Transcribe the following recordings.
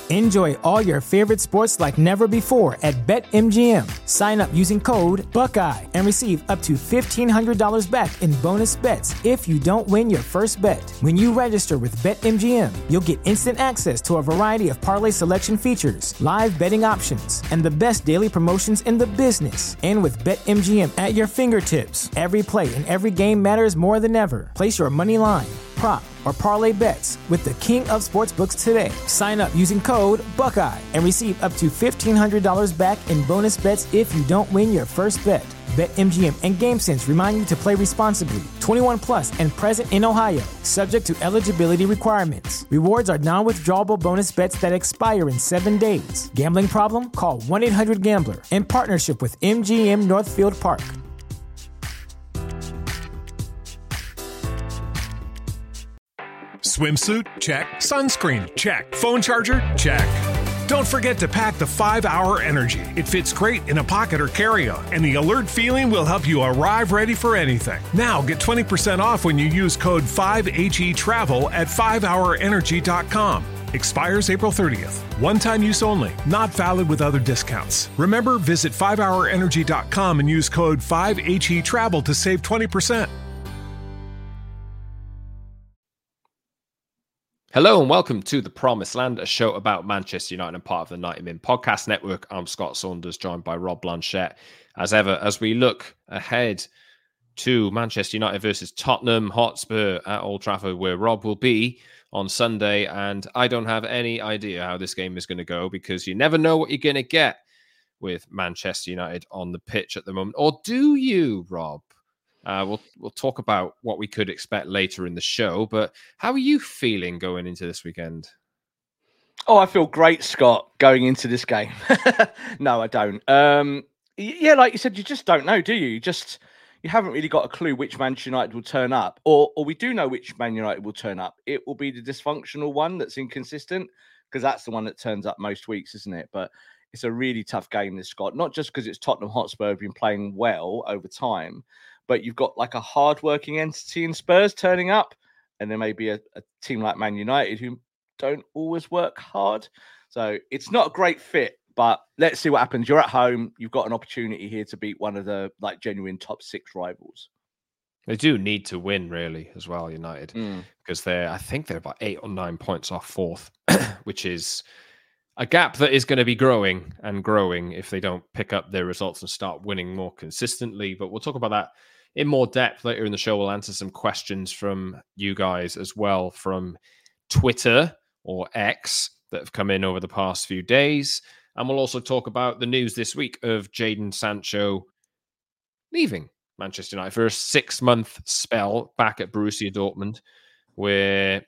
Enjoy all your favorite sports like never before at BetMGM. Sign up using code Buckeye and receive up to $1,500 back in bonus bets if you don't win your first bet. When you register with BetMGM, you'll get instant access to a variety of parlay selection features, live betting options, and the best daily promotions in the business. And with BetMGM at your fingertips, every play and every game matters more than ever. Place your money line, prop, or parlay bets with the king of sportsbooks today. Sign up using code Buckeye and receive up to $1,500 back in bonus bets if you don't win your first bet. BetMGM and GameSense remind you to play responsibly. 21 plus and present in Ohio, subject to eligibility requirements. Rewards are non-withdrawable bonus bets that expire in 7 days. Gambling problem? Call 1-800-GAMBLER. In partnership with MGM Northfield Park. Swimsuit? Check. Sunscreen? Check. Phone charger? Check. Don't forget to pack the 5-Hour Energy. It fits great in a pocket or carry-on, and the alert feeling will help you arrive ready for anything. Now get 20% off when you use code 5HETRAVEL at 5hourenergy.com. Expires April 30th. One-time use only. Not valid with other discounts. Remember, visit 5hourenergy.com and use code 5HETRAVEL to save 20%. Hello and welcome to The Promised Land, a show about Manchester United and part of the 90 Min Podcast Network. I'm Scott Saunders, joined by Rob Blanchette. As ever, as we look ahead to Manchester United versus Tottenham Hotspur at Old Trafford, where Rob will be on Sunday. And I don't have any idea how this game is going to go, because you never know what you're going to get with Manchester United on the pitch at the moment. Or do you, Rob? We'll talk about what we could expect later in the show, but how are you feeling going into this weekend? Oh, I feel great, Scott, going into this game. No, I don't. Yeah, like you said, you just don't know, do you? You haven't really got a clue which Manchester United will turn up, or we do know which Man United will turn up. It will be the dysfunctional one that's inconsistent, because that's the one that turns up most weeks, isn't it? But it's a really tough game, this, Scott, not just because it's Tottenham Hotspur have been playing well over time, but you've got like a hard-working entity in Spurs turning up, and there may be a team like Man United who don't always work hard. So it's not a great fit, but let's see what happens. You're at home. You've got an opportunity here to beat one of the genuine top 6 rivals. They do need to win, really, as well, United, because I think they're about 8 or 9 points off 4th, which is a gap that is going to be growing and growing if they don't pick up their results and start winning more consistently. But we'll talk about that in more depth later in the show. We'll answer some questions from you guys as well from Twitter or X that have come in over the past few days. And we'll also talk about the news this week of Jadon Sancho leaving Manchester United for a 6-month spell back at Borussia Dortmund, where,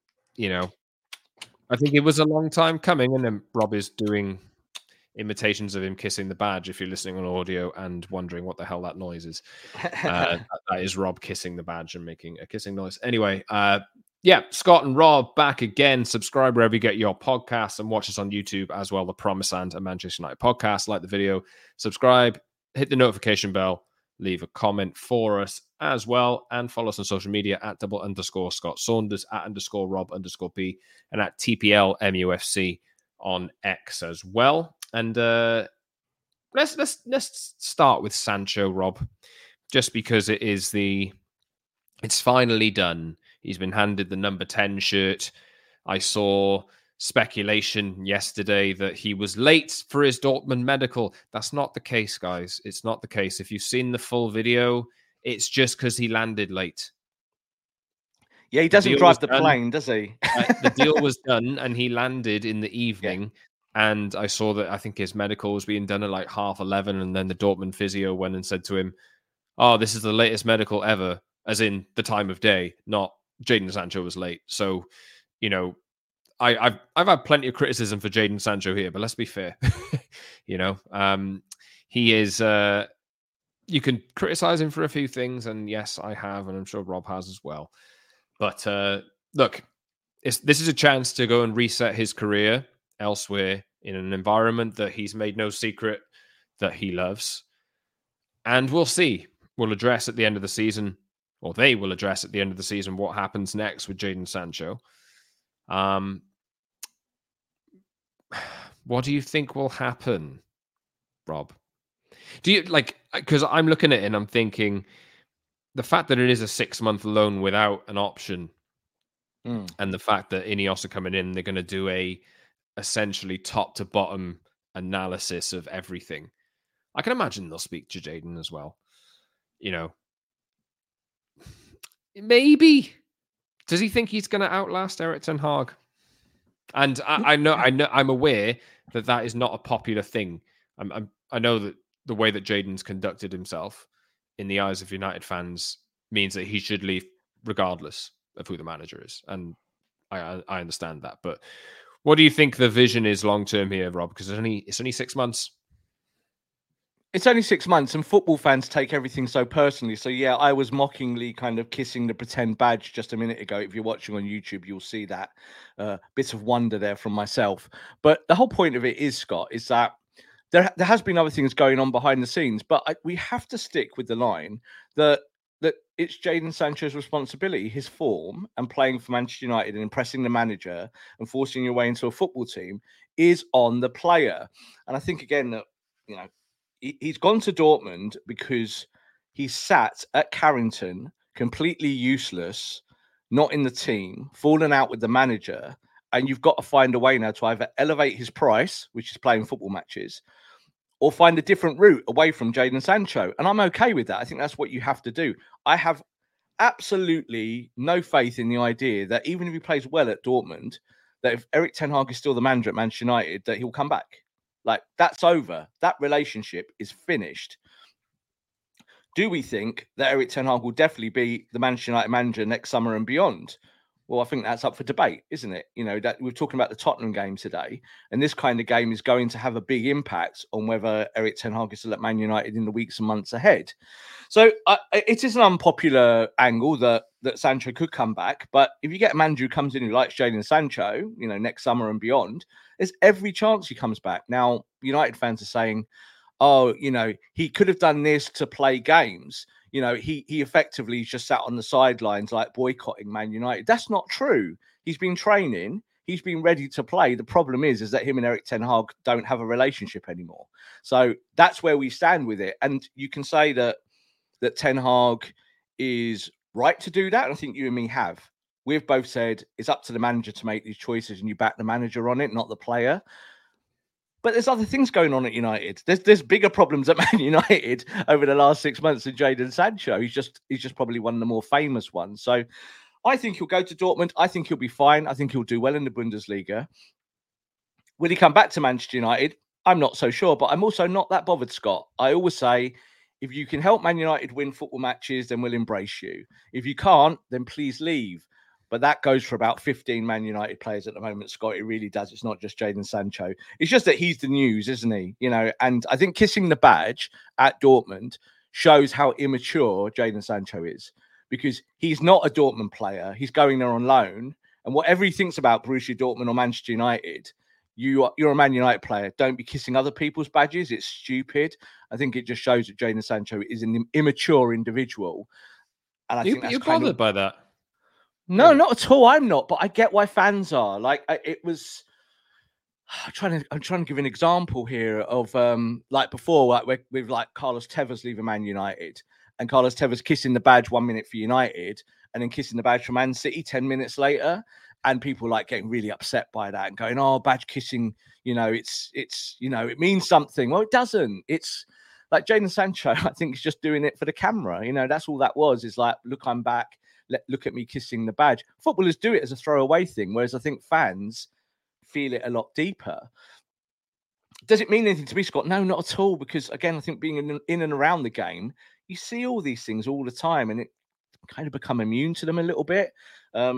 I think it was a long time coming. And then Rob is doing imitations of him kissing the badge if you're listening on audio and wondering what the hell that noise is. That is Rob kissing the badge and making a kissing noise. Anyway, Scott and Rob back again. Subscribe wherever you get your podcasts and watch us on YouTube as well. The Promised Land and Manchester United podcast. Like the video, subscribe, hit the notification bell, leave a comment for us as well, and follow us on social media at @_Scott Saunders, @_Rob_B, and at TPLMUFC on X as well. And let's start with Sancho, Rob, just because it's finally done. He's been handed the number 10 shirt. I saw speculation yesterday that he was late for his Dortmund medical. That's not the case, guys. It's not the case. If you've seen the full video, it's just because he landed late. Yeah, he doesn't drive the plane, does he? The deal was done, and he landed in the evening. Yeah. And I saw that I think his medical was being done at like 11:30, and then the Dortmund physio went and said to him, "Oh, this is the latest medical ever," as in the time of day, not Jadon Sancho was late. So, I've had plenty of criticism for Jadon Sancho here, but let's be fair. He is. You can criticize him for a few things, and yes, I have, and I'm sure Rob has as well. But look, this is a chance to go and reset his career elsewhere in an environment that he's made no secret that he loves. And we'll see. We'll address at the end of the season, or they will address at the end of the season, what happens next with Jadon Sancho. what do you think will happen, Rob? Do you because I'm looking at it and I'm thinking the fact that it is a 6-month loan without an option and the fact that Ineos are coming in, they're going to do a essentially top to bottom analysis of everything. I can imagine they'll speak to Jayden as well. Maybe. Does he think he's going to outlast Erik ten Hag? And I know, I'm aware that is not a popular thing. I know that the way that Jayden's conducted himself in the eyes of United fans means that he should leave regardless of who the manager is. And I understand that. But what do you think the vision is long term here, Rob? Because it's only 6 months. It's only 6 months, and football fans take everything so personally. So, yeah, I was mockingly kind of kissing the pretend badge just a minute ago. If you're watching on YouTube, you'll see that bit of wonder there from myself. But the whole point of it is, Scott, is that there has been other things going on behind the scenes, but we have to stick with the line that it's Jadon Sancho's responsibility, his form, and playing for Manchester United and impressing the manager and forcing your way into a football team is on the player. And I think, again, that, he's gone to Dortmund because he's sat at Carrington, completely useless, not in the team, fallen out with the manager, and you've got to find a way now to either elevate his price, which is playing football matches, or find a different route away from Jadon Sancho. And I'm okay with that. I think that's what you have to do. I have absolutely no faith in the idea that even if he plays well at Dortmund, that if Erik ten Hag is still the manager at Manchester United, that he'll come back. Like, that's over. That relationship is finished. Do we think that Erik ten Hag will definitely be the Manchester United manager next summer and beyond? Well, I think that's up for debate, isn't it? That we're talking about the Tottenham game today, and this kind of game is going to have a big impact on whether Erik ten Hag is still at Man United in the weeks and months ahead. So it is an unpopular angle that Sancho could come back, but if you get a manager who comes in who likes Jadon Sancho, next summer and beyond, there's every chance he comes back. Now, United fans are saying, oh, he could have done this to play games. He effectively just sat on the sidelines, like boycotting Man United. That's not true. He's been training. He's been ready to play. The problem is that him and Erik ten Hag don't have a relationship anymore. So that's where we stand with it. And you can say that ten Hag is right to do that. And I think you and me have. We've both said it's up to the manager to make these choices, and you back the manager on it, not the player. But there's other things going on at United. There's bigger problems at Man United over the last 6 months than Jadon Sancho. He's just probably one of the more famous ones. So I think he'll go to Dortmund. I think he'll be fine. I think he'll do well in the Bundesliga. Will he come back to Manchester United? I'm not so sure, but I'm also not that bothered, Scott. I always say, if you can help Man United win football matches, then we'll embrace you. If you can't, then please leave. But that goes for about 15 Man United players at the moment, Scott. It really does. It's not just Jadon Sancho. It's just that he's the news, isn't he? And I think kissing the badge at Dortmund shows how immature Jadon Sancho is, because he's not a Dortmund player. He's going there on loan. And whatever he thinks about Borussia Dortmund or Manchester United, you're a Man United player. Don't be kissing other people's badges. It's stupid. I think it just shows that Jadon Sancho is an immature individual. And I think that's you're bothered by that. No, not at all. I'm not, but I get why fans are. Like, it was. I'm trying to give an example here of like before, like with like Carlos Tevez leaving Man United, and Carlos Tevez kissing the badge 1 minute for United, and then kissing the badge for Man City 10 minutes later, and people like getting really upset by that and going, "Oh, badge kissing, it's it means something." Well, it doesn't. It's like Jadon Sancho. I think he's just doing it for the camera. That's all that was. Is like, look, I'm back. Look at me kissing the badge. Footballers do it as a throwaway thing, whereas I think fans feel it a lot deeper. Does it mean anything to me, Scott? No, not at all. Because again, I think being in and around the game, you see all these things all the time, and it kind of become immune to them a little bit. I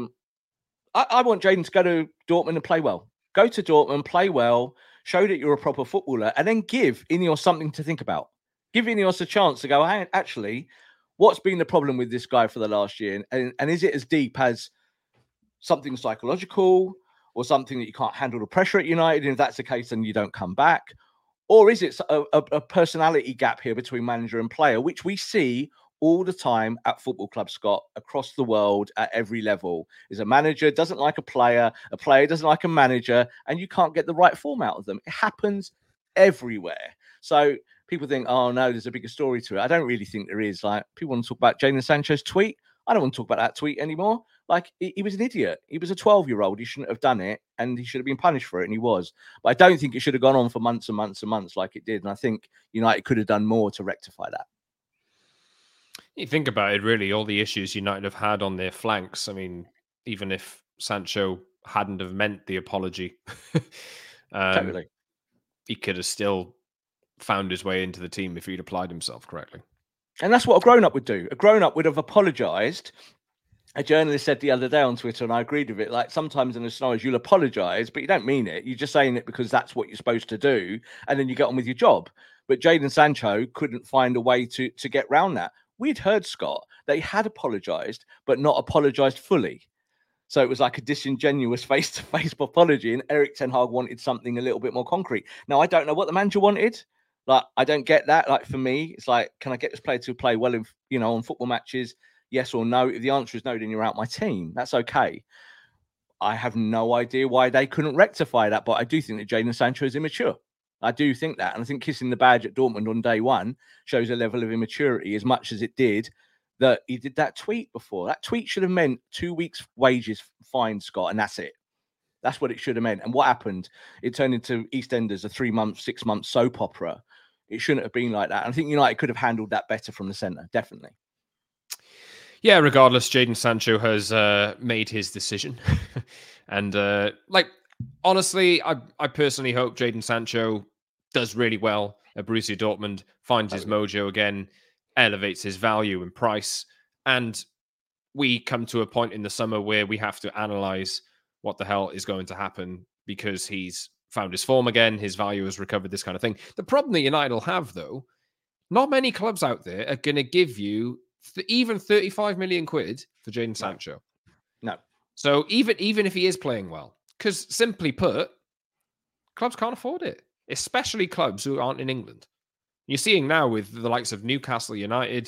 want Jadon to go to Dortmund and play well. Go to Dortmund, play well, show that you're a proper footballer, and then give Ineos something to think about. Give Ineos a chance to go, hey, actually, what's been the problem with this guy for the last year? And is it as deep as something psychological or something that you can't handle the pressure at United? And if that's the case, then you don't come back. Or is it a personality gap here between manager and player, which we see all the time at football clubs, Scott, across the world at every level. Is a manager doesn't like a player doesn't like a manager, and you can't get the right form out of them. It happens everywhere. So people think, oh no, there's a bigger story to it. I don't really think there is. Like, people want to talk about Jadon Sancho's tweet. I don't want to talk about that tweet anymore. Like, he was an idiot. He was a 12-year-old. He shouldn't have done it, and he should have been punished for it, and he was. But I don't think it should have gone on for months and months and months like it did. And I think United could have done more to rectify that. You think about it, really, all the issues United have had on their flanks. I mean, even if Sancho hadn't have meant the apology, Totally. he could have still found his way into the team if he'd applied himself correctly. And that's what a grown-up would do. A grown-up would have apologised. A journalist said the other day on Twitter, and I agreed with it, like, sometimes in the scenarios you'll apologise, but you don't mean it. You're just saying it because that's what you're supposed to do, and then you get on with your job. But Jadon Sancho couldn't find a way to get round that. We'd heard, Scott, that he had apologised, but not apologised fully. So it was like a disingenuous face-to-face apology, and Erik ten Hag wanted something a little bit more concrete. Now, I don't know what the manager wanted. Like, I don't get that. Like, for me, it's like, can I get this player to play well in, on football matches? Yes or no? If the answer is no, then you're out my team. That's okay. I have no idea why they couldn't rectify that, but I do think that Jadon Sancho is immature. I do think that. And I think kissing the badge at Dortmund on day one shows a level of immaturity as much as it did that he did that tweet before. That tweet should have meant 2 weeks' wages fine, Scott, and that's it. That's what it should have meant. And what happened? It turned into EastEnders, a 3-month, 6-month soap opera. It shouldn't have been like that. And I think United could have handled that better from the centre, definitely. Yeah, regardless, Jadon Sancho has made his decision. And, honestly, I personally hope Jadon Sancho does really well at Borussia Dortmund, finds his mojo again, elevates his value and price, and we come to a point in the summer where we have to analyse what the hell is going to happen because he's found his form again, his value has recovered, this kind of thing. The problem that United will have, though, not many clubs out there are going to give you even 35 million quid for Jadon Sancho. No. So even if he is playing well, because simply put, clubs can't afford it, especially clubs who aren't in England. You're seeing now with the likes of Newcastle United,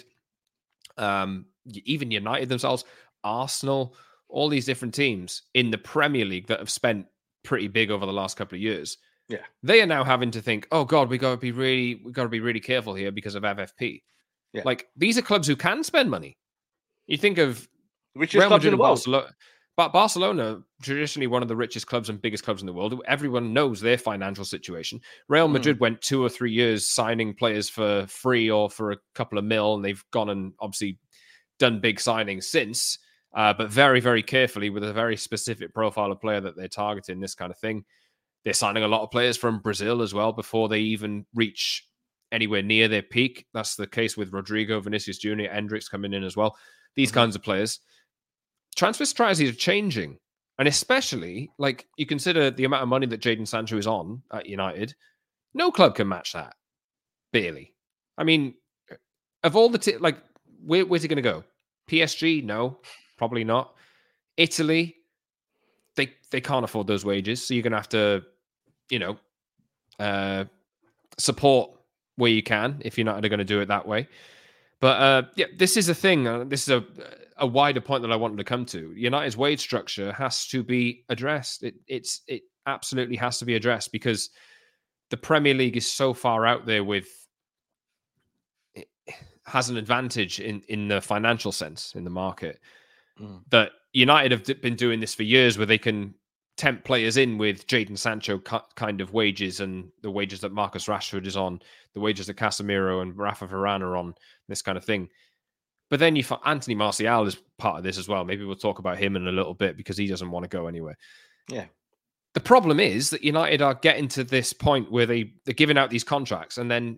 even United themselves, Arsenal, all these different teams in the Premier League that have spent pretty big over the last couple of years. Yeah, they are now having to think, oh God, we got to be really careful here because of FFP. Yeah. Like, these are clubs who can spend money. You think of richest clubs in the world. But Barcelona, traditionally one of the richest clubs and biggest clubs in the world. Everyone knows their financial situation. Real Madrid went 2 or 3 years signing players for free or for a couple of mil, and they've gone and obviously done big signings since, but very, very carefully with a very specific profile of player that they're targeting, this kind of thing. They're signing a lot of players from Brazil as well before they even reach anywhere near their peak. That's the case with Rodrigo, Vinicius Jr., Endrick's coming in as well. These kinds of players. Transfer strategies are changing. And especially, like, you consider the amount of money that Jadon Sancho is on at United. No club can match that. Barely. I mean, of all the... where's he going to go? PSG? No, probably not. Italy? They can't afford those wages. So you're going to have to, support where you can if you're not going to do it that way. But this is a thing. This is a wider point that I wanted to come to. United's wage structure has to be addressed. It absolutely has to be addressed because the Premier League is so far out there it has an advantage in the financial sense in the market that United have been doing this for years where they can tempt players in with Jadon Sancho kind of wages and the wages that Marcus Rashford is on, the wages that Casemiro and Rafa Varane are on, this kind of thing. But then you find Anthony Martial is part of this as well. Maybe we'll talk about him in a little bit because he doesn't want to go anywhere. Yeah. The problem is that United are getting to this point where they're giving out these contracts and then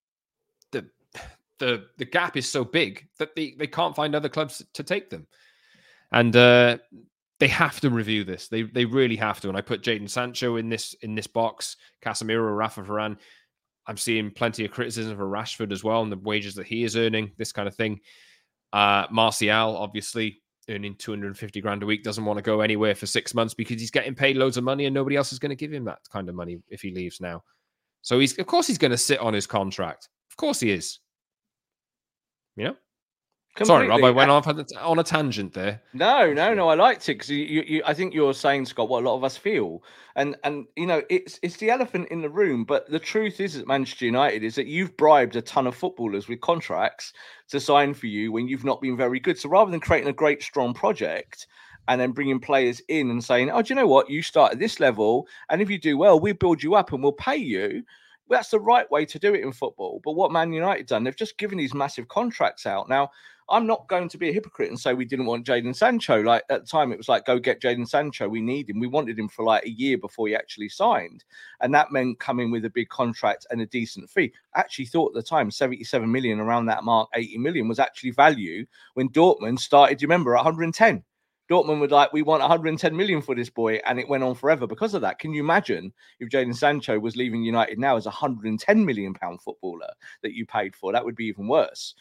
the gap is so big that they can't find other clubs to take them. And they have to review this. They really have to. And I put Jadon Sancho in this box, Casemiro, Rafa Varane. I'm seeing plenty of criticism for Rashford as well and the wages that he is earning, this kind of thing. Martial, obviously, earning 250 grand a week, doesn't want to go anywhere for 6 months because he's getting paid loads of money and nobody else is going to give him that kind of money if he leaves now. So of course he's going to sit on his contract. Of course he is. You know? Sorry, Rob, I went off on a tangent there. No. I liked it because I think you're saying, Scott, what a lot of us feel, and it's the elephant in the room. But the truth is, at Manchester United, is that you've bribed a ton of footballers with contracts to sign for you when you've not been very good. So rather than creating a great, strong project and then bringing players in and saying, "Oh, do you know what? You start at this level, and if you do well, we build you up and we'll pay you." That's the right way to do it in football. But what Man United done, they've just given these massive contracts out. Now, I'm not going to be a hypocrite and say we didn't want Jadon Sancho. Like at the time, it was like, go get Jadon Sancho. We need him. We wanted him for like a year before he actually signed. And that meant coming with a big contract and a decent fee. I actually thought at the time, 77 million, around that mark, 80 million was actually value when Dortmund started, you remember, at 110. Dortmund would like, we want 110 million for this boy, and it went on forever because of that. Can you imagine if Jadon Sancho was leaving United now as a 110 million pound footballer that you paid for? That would be even worse.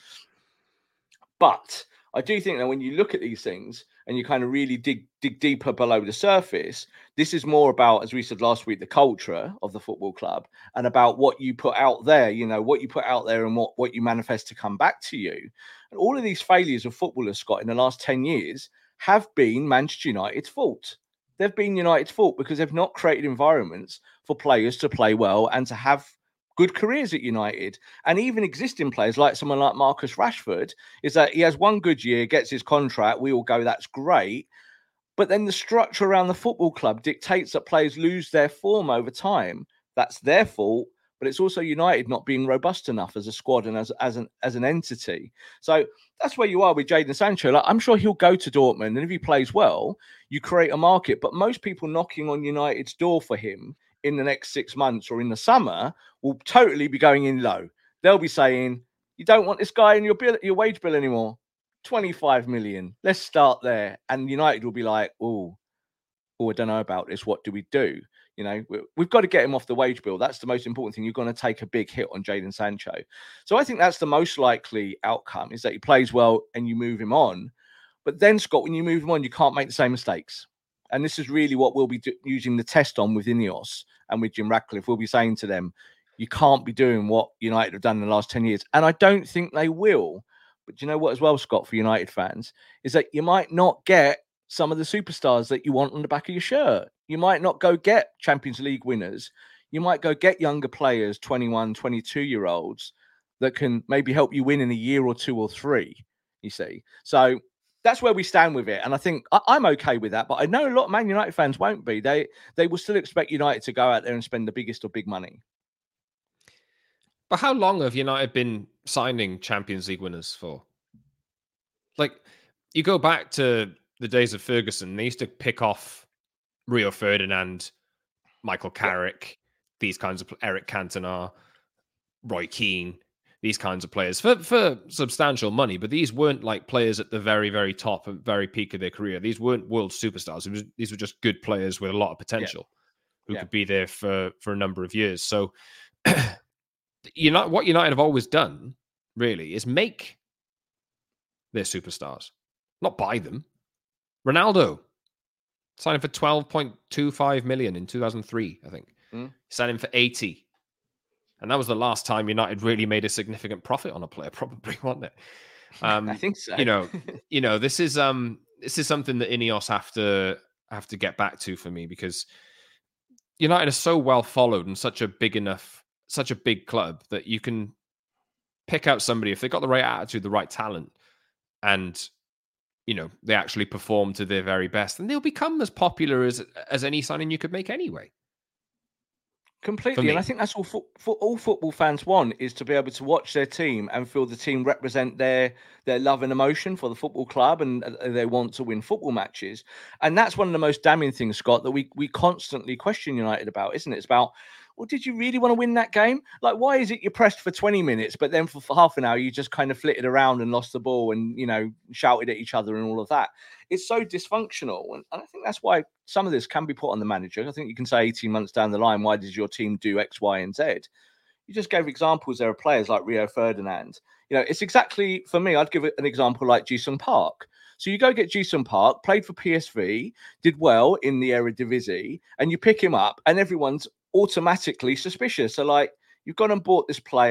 But I do think that when you look at these things and you kind of really dig deeper below the surface, this is more about, as we said last week, the culture of the football club and about what you put out there, what you put out there and what you manifest to come back to you. And all of these failures of footballers, Scott, in the last 10 years have been Manchester United's fault. They've been United's fault because they've not created environments for players to play well and to have good careers at United. And even existing players like someone like Marcus Rashford, is that he has one good year, gets his contract, we all go, that's great. But then the structure around the football club dictates that players lose their form over time. That's their fault. But it's also United not being robust enough as a squad and as an entity. So that's where you are with Jadon Sancho. Like, I'm sure he'll go to Dortmund, and if he plays well, you create a market. But most people knocking on United's door for him in the next 6 months or in the summer will totally be going in low. They'll be saying, "You don't want this guy in your wage bill anymore. 25 million. Let's start there." And United will be like, "Oh, I don't know about this. What do we do?" We've got to get him off the wage bill. That's the most important thing. You're going to take a big hit on Jadon Sancho. So I think that's the most likely outcome, is that he plays well and you move him on. But then, Scott, when you move him on, you can't make the same mistakes. And this is really what we'll be using the test on with Ineos and with Jim Ratcliffe. We'll be saying to them, you can't be doing what United have done in the last 10 years. And I don't think they will. But do you know what as well, Scott, for United fans, is that you might not get some of the superstars that you want on the back of your shirt. You might not go get Champions League winners. You might go get younger players, 21, 22-year-olds, that can maybe help you win in a year or 2 or 3, you see. So that's where we stand with it. And I think I'm okay with that. But I know a lot of Man United fans won't be. They will still expect United to go out there and spend the biggest of big money. But how long have United been signing Champions League winners for? Like, you go back to the days of Ferguson, they used to pick off Rio Ferdinand, Michael Carrick, these kinds of Eric Cantona, Roy Keane, these kinds of players for substantial money. But these weren't like players at the very, very top and very peak of their career. These weren't world superstars. These were just good players with a lot of potential who could be there for a number of years. So what United have always done, really, is make their superstars, not buy them. Ronaldo signed for 12.25 million in 2003, I think. Signed him for 80. And that was the last time United really made a significant profit on a player, probably, wasn't it? I think so. This is something that Ineos have to get back to for me, because United are so well followed and such a big club that you can pick out somebody if they've got the right attitude, the right talent, and they actually perform to their very best, and they'll become as popular as any signing you could make anyway. Completely. And I think that's all football fans want, is to be able to watch their team and feel the team represent their love and emotion for the football club, and they want to win football matches. And that's one of the most damning things, Scott, that we constantly question United about, isn't it? It's about, well, did you really want to win that game? Like, why is it you pressed for 20 minutes, but then for half an hour, you just kind of flitted around and lost the ball and, shouted at each other and all of that? It's so dysfunctional. And I think that's why some of this can be put on the manager. I think you can say 18 months down the line, why did your team do X, Y, and Z? You just gave examples there of players like Rio Ferdinand. It's exactly, for me, I'd give it an example like Ji-sung Park. So you go get Ji-sung Park, played for PSV, did well in the Eredivisie, and you pick him up and everyone's automatically suspicious. So, like, you've gone and bought this player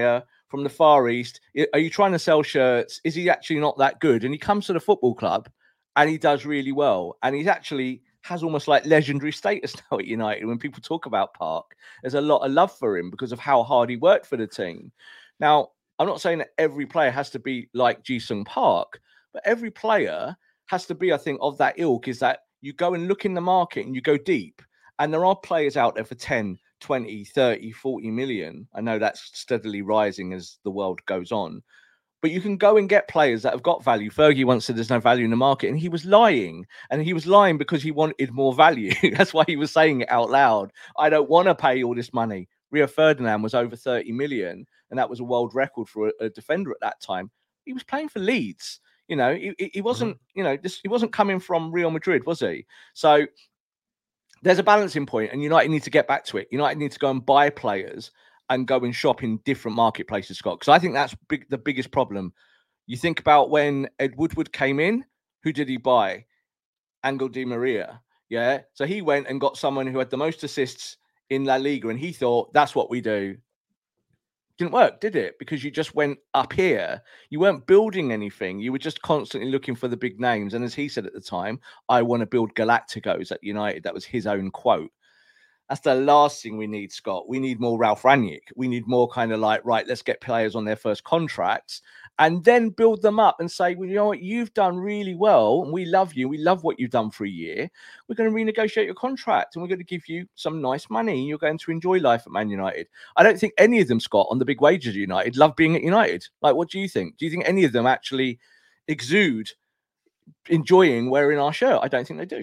from the Far East. Are you trying to sell shirts? Is he actually not that good? And he comes to the football club and he does really well. And he's actually has almost like legendary status now at United. When people talk about Park, there's a lot of love for him because of how hard he worked for the team. Now, I'm not saying that every player has to be like Ji-sung Park, but every player has to be, I think, of that ilk, is that you go and look in the market and you go deep. And there are players out there for 10, 20, 30, 40 million. I know that's steadily rising as the world goes on. But you can go and get players that have got value. Fergie once said there's no value in the market, and he was lying. And he was lying because he wanted more value. That's why he was saying it out loud. I don't want to pay all this money. Rio Ferdinand was over 30 million, and that was a world record for a defender at that time. He was playing for Leeds. You know, he wasn't, he wasn't coming from Real Madrid, was he? So there's a balancing point, and United need to get back to it. United need to go and buy players and go and shop in different marketplaces, Scott. Because I think that's the biggest problem. You think about when Ed Woodward came in, who did he buy? Angel Di Maria. Yeah. So he went and got someone who had the most assists in La Liga, and he thought that's what we do. Didn't work, did it? Because you just went up here. You weren't building anything. You were just constantly looking for the big names. And as he said at the time, I want to build Galacticos at United. That was his own quote. That's the last thing we need, Scott. We need more Ralph Rangnick. We need more kind of like, right, let's get players on their first contracts and then build them up and say, well, you know what, you've done really well and we love you. We love what you've done for a year. We're going to renegotiate your contract and we're going to give you some nice money. You're going to enjoy life at Man United. I don't think any of them, Scott, on the big wages at United, love being at United. Like, what do you think? Do you think any of them actually exude enjoying wearing our shirt? I don't think they do.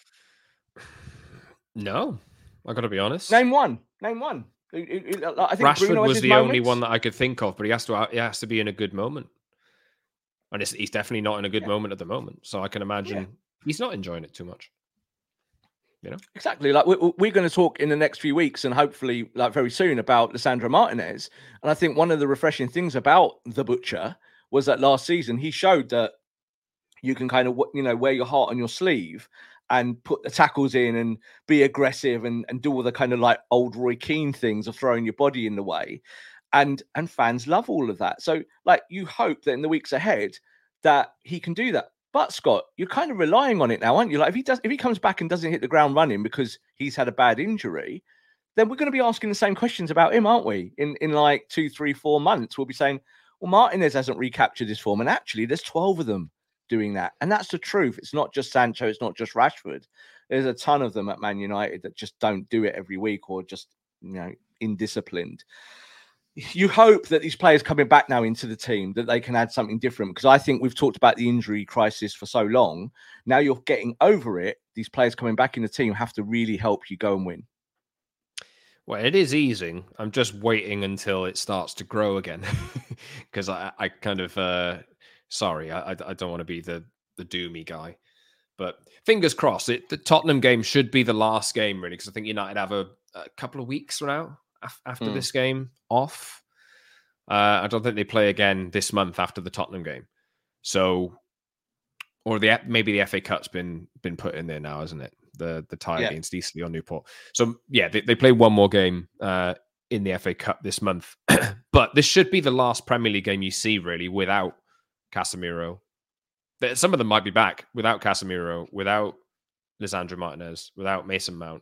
No. I got to be honest. Name one. I think Rashford was the only one that I could think of, but he has to be in a good moment, and he's definitely not in a good moment at the moment. So I can imagine he's not enjoying it too much. You know, exactly. Like we're going to talk in the next few weeks, and hopefully, like very soon, about Lisandro Martinez. And I think one of the refreshing things about the Butcher was that last season he showed that you can kind of wear your heart on your sleeve and put the tackles in and be aggressive and do all the kind of like old Roy Keane things of throwing your body in the way. And fans love all of that. So like you hope that in the weeks ahead that he can do that. But Scott, you're kind of relying on it now, aren't you? Like if he comes back and doesn't hit the ground running because he's had a bad injury, then we're going to be asking the same questions about him, aren't we? In like 2, 3, 4 months, we'll be saying, well, Martinez hasn't recaptured his form. And actually there's 12 of them doing that. And that's the truth. It's not just Sancho. It's not just Rashford. There's a ton of them at Man United that just don't do it every week or just, indisciplined. You hope that these players coming back now into the team, that they can add something different. Because I think we've talked about the injury crisis for so long. Now you're getting over it. These players coming back in the team have to really help you go and win. Well, it is easing. I'm just waiting until it starts to grow again. Because I kind of... Sorry, I don't want to be the doomy guy, but fingers crossed. The Tottenham game should be the last game, really, because I think United have a couple of weeks now after this game off. I don't think they play again this month after the Tottenham game. So, or maybe the FA Cup's been put in there now, isn't it? The tie against Eastleigh or Newport. So yeah, they play one more game in the FA Cup this month, but this should be the last Premier League game you see really without Casemiro. Some of them might be back without Casemiro, without Lisandro Martinez, without Mason Mount.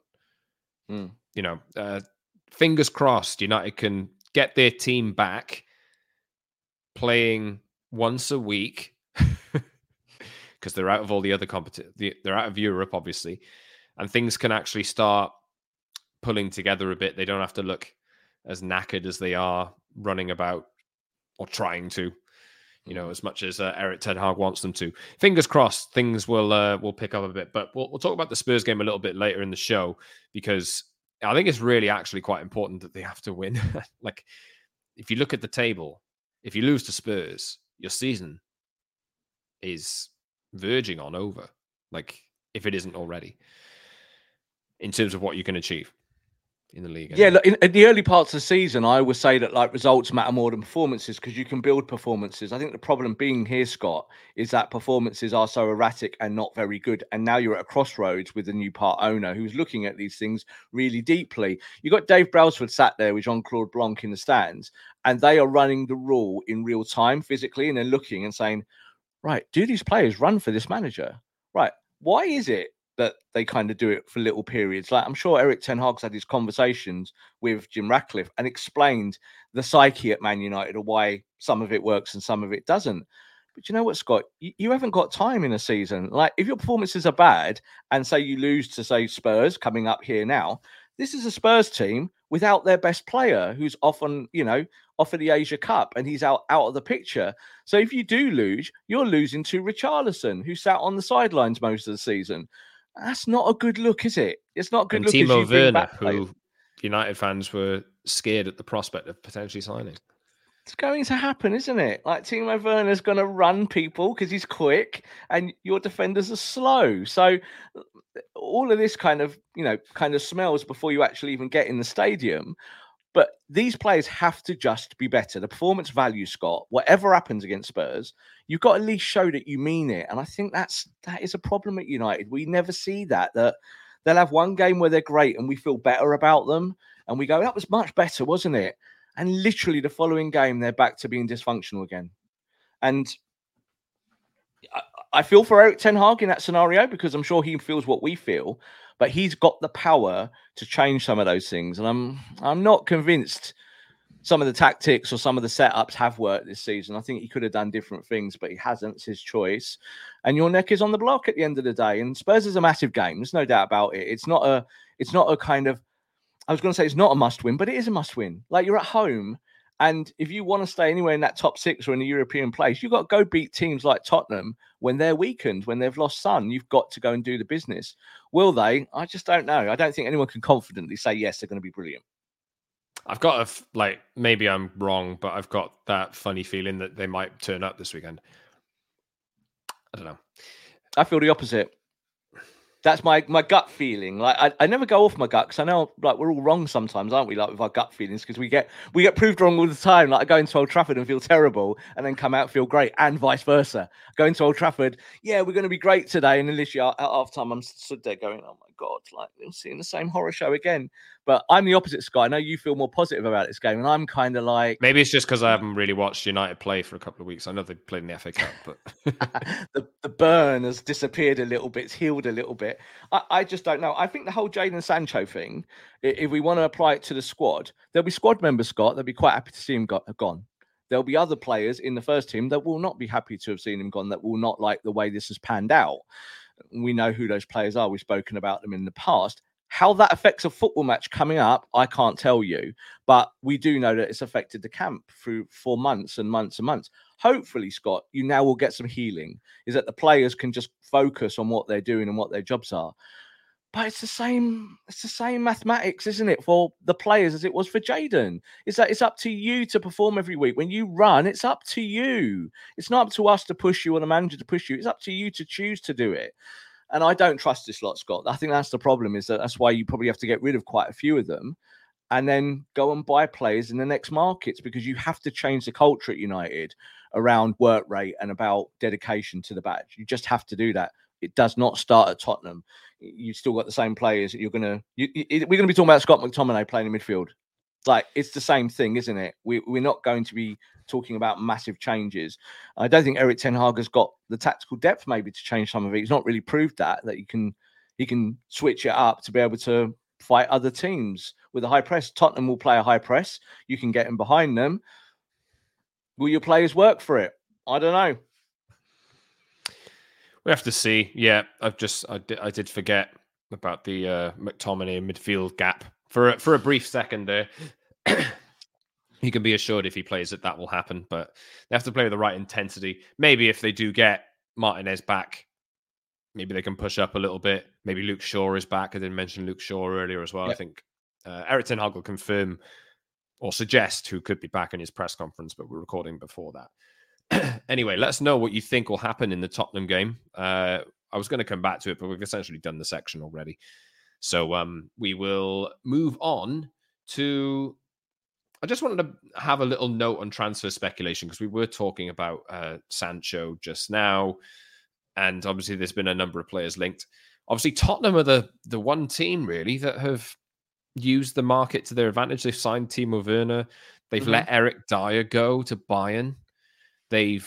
Fingers crossed United can get their team back playing once a week because they're out of all the other they're out of Europe, obviously, and things can actually start pulling together a bit. They don't have to look as knackered as they are running about or trying to. As much as Eric Ten Hag wants them to. Fingers crossed, things will pick up a bit. But we'll talk about the Spurs game a little bit later in the show because I think it's really actually quite important that they have to win. Like, if you look at the table, if you lose to Spurs, your season is verging on over. Like, if it isn't already, in terms of what you can achieve. in the league. Yeah, look, in the early parts of the season, I would say that like results matter more than performances because you can build performances. I think the problem being here, Scott, is that performances are so erratic and not very good. And now you're at a crossroads with a new part owner who's looking at these things really deeply. You got Dave Brailsford sat there with Jean-Claude Blanc in the stands, and they are running the rule in real time physically, and they're looking and saying, right, do these players run for this manager? Right, why is it that they kind of do it for little periods? Like, I'm sure Eric Ten Hag's had his conversations with Jim Ratcliffe and explained the psyche at Man United or why some of it works and some of it doesn't. But you know what, Scott? You haven't got time in a season. Like, if your performances are bad and say you lose to, say, Spurs coming up here now, this is a Spurs team without their best player who's off on, off of the Asia Cup and he's out of the picture. So if you do lose, you're losing to Richarlison, who sat on the sidelines most of the season. That's not a good look, is it? It's not a good look. Timo Werner, who United fans were scared at the prospect of potentially signing. It's going to happen, isn't it? Like, Timo Werner's going to run people because he's quick and your defenders are slow. So all of this kind of smells before you actually even get in the stadium. But these players have to just be better. The performance value, Scott, whatever happens against Spurs, you've got to at least show that you mean it. And I think that is a problem at United. We never see that they'll have one game where they're great and we feel better about them. And we go, that was much better, wasn't it? And literally the following game, they're back to being dysfunctional again. And I feel for Eric Ten Hag in that scenario because I'm sure he feels what we feel. But he's got the power to change some of those things. And I'm not convinced some of the tactics or some of the setups have worked this season. I think he could have done different things, but he hasn't. It's his choice. And your neck is on the block at the end of the day. And Spurs is a massive game. There's no doubt about it. It's not a kind of, I was going to say it's not a must win, but it is a must win. Like, you're at home. And if you want to stay anywhere in that top six or in a European place, you've got to go beat teams like Tottenham when they're weakened, when they've lost Son. You've got to go and do the business. Will they? I just don't know. I don't think anyone can confidently say, yes, they're going to be brilliant. I've got maybe I'm wrong, but I've got that funny feeling that they might turn up this weekend. I don't know. I feel the opposite. That's my gut feeling. Like, I never go off my gut because I know, like, we're all wrong sometimes, aren't we? Like, with our gut feelings, because we get proved wrong all the time. Like, I go into Old Trafford and feel terrible, and then come out and feel great, and vice versa. Go into Old Trafford, yeah, we're going to be great today, and then literally at half time, I'm stood there going, oh my God, like, I'm seeing the same horror show again. But I'm the opposite, Scott. I know you feel more positive about this game, and I'm kind of like, maybe it's just because I haven't really watched United play for a couple of weeks. I know they played in the FA Cup, but the burn has disappeared a little bit, it's healed a little bit. I just don't know. I think the whole Jadon Sancho thing, if we want to apply it to the squad, there'll be squad members, Scott, they'll be quite happy to see him gone. There'll be other players in the first team that will not be happy to have seen him gone, that will not like the way this has panned out. We know who those players are. We've spoken about them in the past. How that affects a football match coming up, I can't tell you. But we do know that it's affected the camp for months and months and months. Hopefully, Scott, you now will get some healing, is that the players can just focus on what they're doing and what their jobs are. But it's the same mathematics, isn't it, for the players as it was for Jadon? Is that it's up to you to perform every week. When you run, it's up to you. It's not up to us to push you or the manager to push you. It's up to you to choose to do it. And I don't trust this lot, Scott. I think that's the problem, is that's why you probably have to get rid of quite a few of them and then go and buy players in the next markets, because you have to change the culture at United around work rate and about dedication to the badge. You just have to do that. It does not start at Tottenham. You've still got the same players. We're going to be talking about Scott McTominay playing in midfield. Like, it's the same thing, isn't it? We're not going to be talking about massive changes. I don't think Eric Ten Hag has got the tactical depth maybe to change some of it. He's not really proved that he can switch it up to be able to fight other teams with a high press. Tottenham will play a high press. You can get in behind them. Will your players work for it? I don't know. We have to see. Yeah, I did forget about the McTominay midfield gap for a brief second there. He can be assured if he plays it, that will happen. But they have to play with the right intensity. Maybe if they do get Martinez back, maybe they can push up a little bit. Maybe Luke Shaw is back. I didn't mention Luke Shaw earlier as well. Yep. I think Eric Ten Hag will confirm or suggest who could be back in his press conference, but we're recording before that. Anyway, let us know what you think will happen in the Tottenham game. I was going to come back to it, but we've essentially done the section already. So we will move on to. I just wanted to have a little note on transfer speculation because we were talking about Sancho just now, and obviously there's been a number of players linked. Obviously, Tottenham are the one team really that have used the market to their advantage. They've signed Timo Werner. They've let Eric Dyer go to Bayern. They've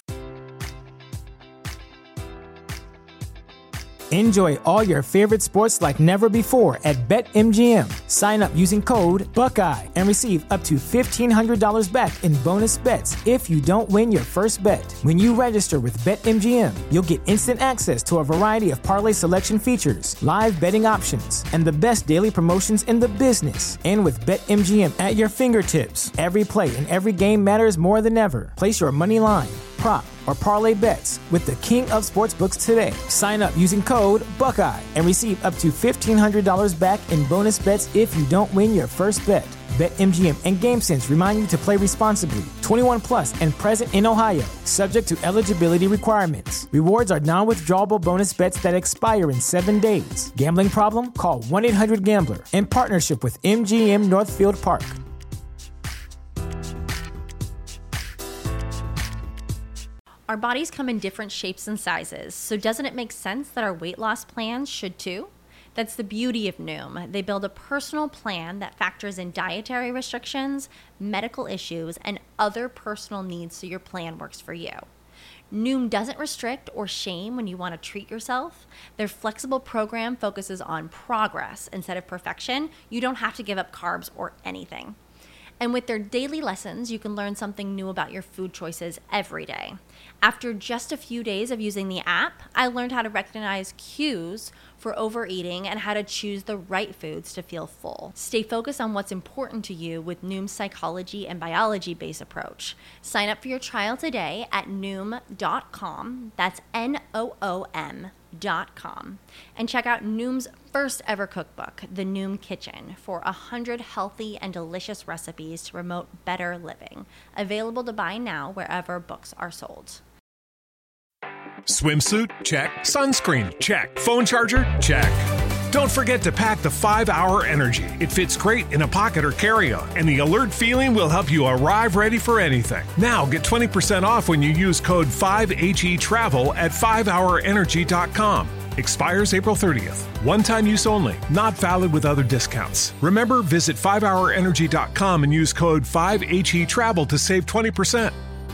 Enjoy all your favorite sports like never before at BetMGM. Sign up using code Buckeye and receive up to $1,500 back in bonus bets if you don't win your first bet. When you register with BetMGM, you'll get instant access to a variety of parlay selection features, live betting options, and the best daily promotions in the business. And with BetMGM at your fingertips, every play and every game matters more than ever. Place your money line, prop, or parlay bets with the king of sportsbooks today. Sign up using code Buckeye and receive up to $1,500 back in bonus bets if you don't win your first bet. BetMGM and GameSense remind you to play responsibly. 21 plus and present in Ohio, subject to eligibility requirements. Rewards are non-withdrawable bonus bets that expire in 7 days. Gambling problem? Call 1-800-GAMBLER in partnership with MGM Northfield Park. Our bodies come in different shapes and sizes, so doesn't it make sense that our weight loss plans should too? That's the beauty of Noom. They build a personal plan that factors in dietary restrictions, medical issues, and other personal needs so your plan works for you. Noom doesn't restrict or shame when you want to treat yourself. Their flexible program focuses on progress instead of perfection. You don't have to give up carbs or anything. And with their daily lessons, you can learn something new about your food choices every day. After just a few days of using the app, I learned how to recognize cues for overeating and how to choose the right foods to feel full. Stay focused on what's important to you with Noom's psychology and biology-based approach. Sign up for your trial today at Noom.com. That's Noom.com. And check out Noom's first ever cookbook, The Noom Kitchen, for 100 healthy and delicious recipes to promote better living. Available to buy now wherever books are sold. Swimsuit? Check. Sunscreen? Check. Phone charger? Check. Don't forget to pack the 5-Hour Energy. It fits great in a pocket or carry-on, and the alert feeling will help you arrive ready for anything. Now get 20% off when you use code 5HETRAVEL at 5hourenergy.com. Expires April 30th. One-time use only. Not valid with other discounts. Remember, visit 5hourenergy.com and use code 5HETRAVEL to save 20%.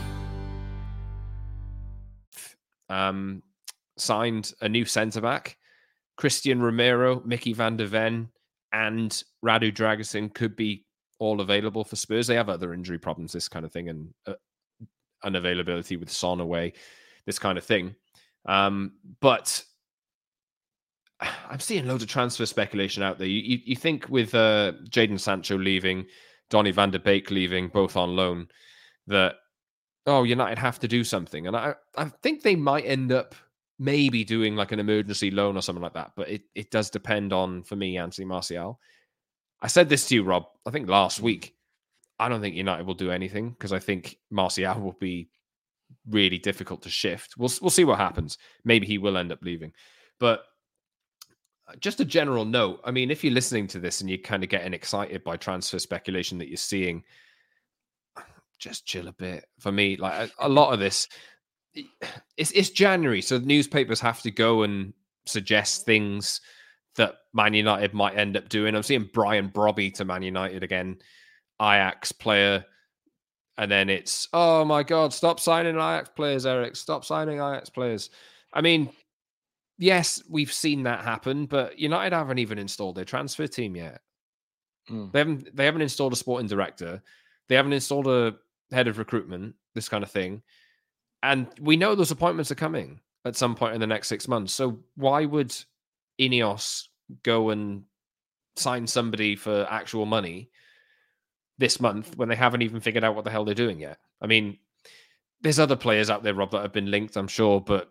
Signed a new centre-back. Christian Romero, Mickey van der Ven, and Radu Dragusin could be all available for Spurs. They have other injury problems, this kind of thing, and unavailability with Son away, this kind of thing. But I'm seeing loads of transfer speculation out there. You think with Jadon Sancho leaving, Donny van der Beek leaving, both on loan, that, United have to do something. And I think they might end up maybe doing like an emergency loan or something like that. But it does depend on, for me, Anthony Martial. I said this to you, Rob, I think last week. I don't think United will do anything because I think Martial will be really difficult to shift. We'll see what happens. Maybe he will end up leaving. But just a general note, I mean, if you're listening to this and you're kind of getting excited by transfer speculation that you're seeing, just chill a bit. For me, like a lot of this, it's January, so the newspapers have to go and suggest things that Man United might end up doing. I'm seeing Brian Brobby to Man United again, Ajax player, and then it's, oh my God, stop signing Ajax players, Eric. Stop signing Ajax players. I mean, yes, we've seen that happen, but United haven't even installed their transfer team yet. They haven't installed a sporting director. They haven't installed a head of recruitment, this kind of thing. And we know those appointments are coming at some point in the next 6 months. So why would Ineos go and sign somebody for actual money this month when they haven't even figured out what the hell they're doing yet? I mean, there's other players out there, Rob, that have been linked, I'm sure, but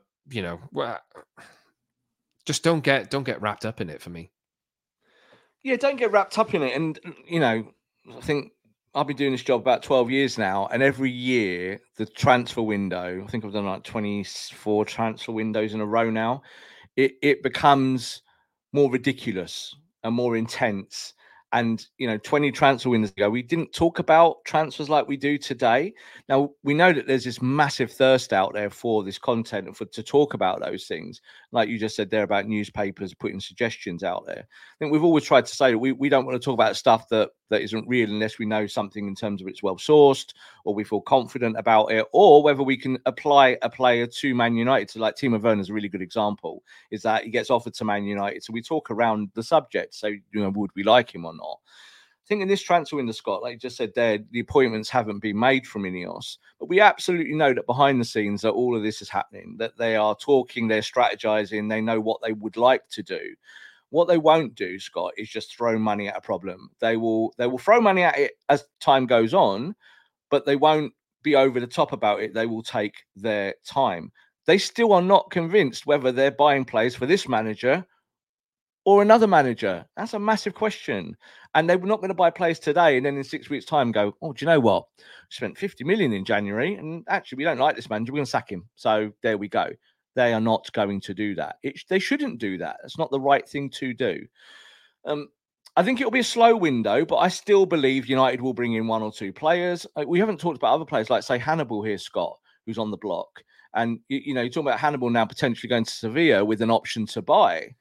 just don't get wrapped up in it for me. Yeah, don't get wrapped up in it. And, I think I've been doing this job about 12 years now, and every year the transfer window, I think I've done like 24 transfer windows in a row now, it becomes more ridiculous. and more intense. And, 20 transfer windows ago, we didn't talk about transfers like we do today. Now, we know that there's this massive thirst out there for this content and to talk about those things. Like you just said there about newspapers putting suggestions out there. I think we've always tried to say that we don't want to talk about stuff that isn't real unless we know something in terms of it's well-sourced or we feel confident about it, or whether we can apply a player to Man United. So like Timo Werner is a really good example, is that he gets offered to Man United. So we talk around the subject. So, would we like him or not? I think in this transfer window, Scott, like you just said there, the appointments haven't been made from Ineos, but we absolutely know that behind the scenes that all of this is happening, that they are talking, they're strategizing, they know what they would like to do. What they won't do, Scott, is just throw money at a problem. They will throw money at it as time goes on, but they won't be over the top about it. They will take their time. They still are not convinced whether they're buying players for this manager or another manager. That's a massive question. And they were not going to buy players today and then in 6 weeks' time go, oh, do you know what? We spent 50 million in January and actually we don't like this manager. We're going to sack him. So there we go. They are not going to do that. They shouldn't do that. It's not the right thing to do. I think it'll be a slow window, but I still believe United will bring in one or two players. We haven't talked about other players like, say, Hannibal here, Scott, who's on the block. And, you're talking about Hannibal now potentially going to Sevilla with an option to buy.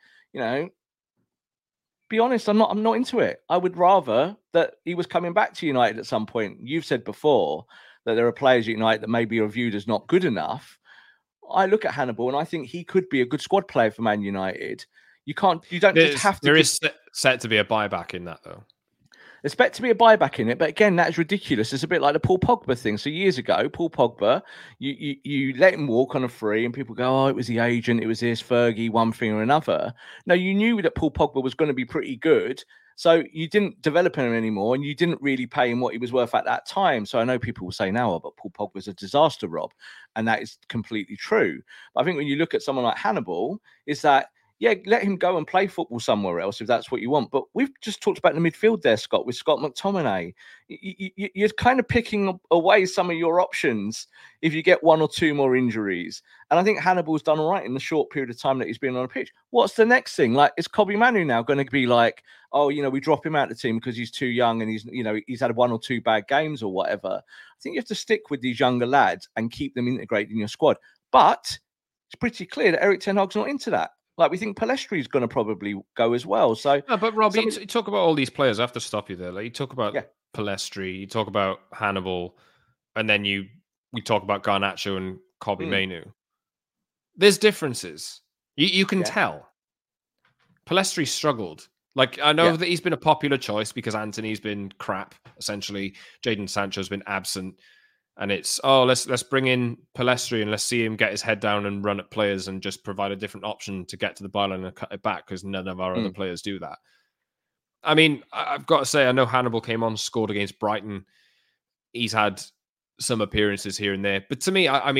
Be honest, I'm not into it. I would rather that he was coming back to United at some point. You've said before that there are players at United that maybe are viewed as not good enough. I look at Hannibal and I think he could be a good squad player for Man United. You don't just have to. There is set to be a buyback in that, though. There's set to be a buyback in it, but again, that is ridiculous. It's a bit like the Paul Pogba thing. So years ago, Paul Pogba, you let him walk on a free, and people go, "Oh, it was the agent, it was this Fergie, one thing or another." No, you knew that Paul Pogba was going to be pretty good, so you didn't develop him anymore, and you didn't really pay him what he was worth at that time. So I know people will say now, but Paul Pogba's a disaster, Rob, and that is completely true. But I think when you look at someone like Hannibal, is that, yeah, let him go and play football somewhere else if that's what you want. But we've just talked about the midfield there, Scott, with Scott McTominay. You're kind of picking away some of your options if you get one or two more injuries. And I think Hannibal's done all right in the short period of time that he's been on a pitch. What's the next thing? Like, is Kobbie Manu now going to be like, oh, we drop him out of the team because he's too young and he's had one or two bad games or whatever? I think you have to stick with these younger lads and keep them integrated in your squad. But it's pretty clear that Erik ten Hag's not into that. Like, we think Palestri is going to probably go as well. So, no, but Rob, you talk about all these players. I have to stop you there. Like, you talk about Palestri, you talk about Hannibal, and then we talk about Garnacho and Kobbie Manu. There's differences. You can tell. Palestri struggled. Like, I know that he's been a popular choice because Anthony's been crap, essentially. Jadon Sancho's been absent. And it's, let's bring in Palestri and let's see him get his head down and run at players and just provide a different option to get to the byline and cut it back because none of our other players do that. I mean, I've got to say, I know Hannibal came on, scored against Brighton. He's had some appearances here and there. But to me, I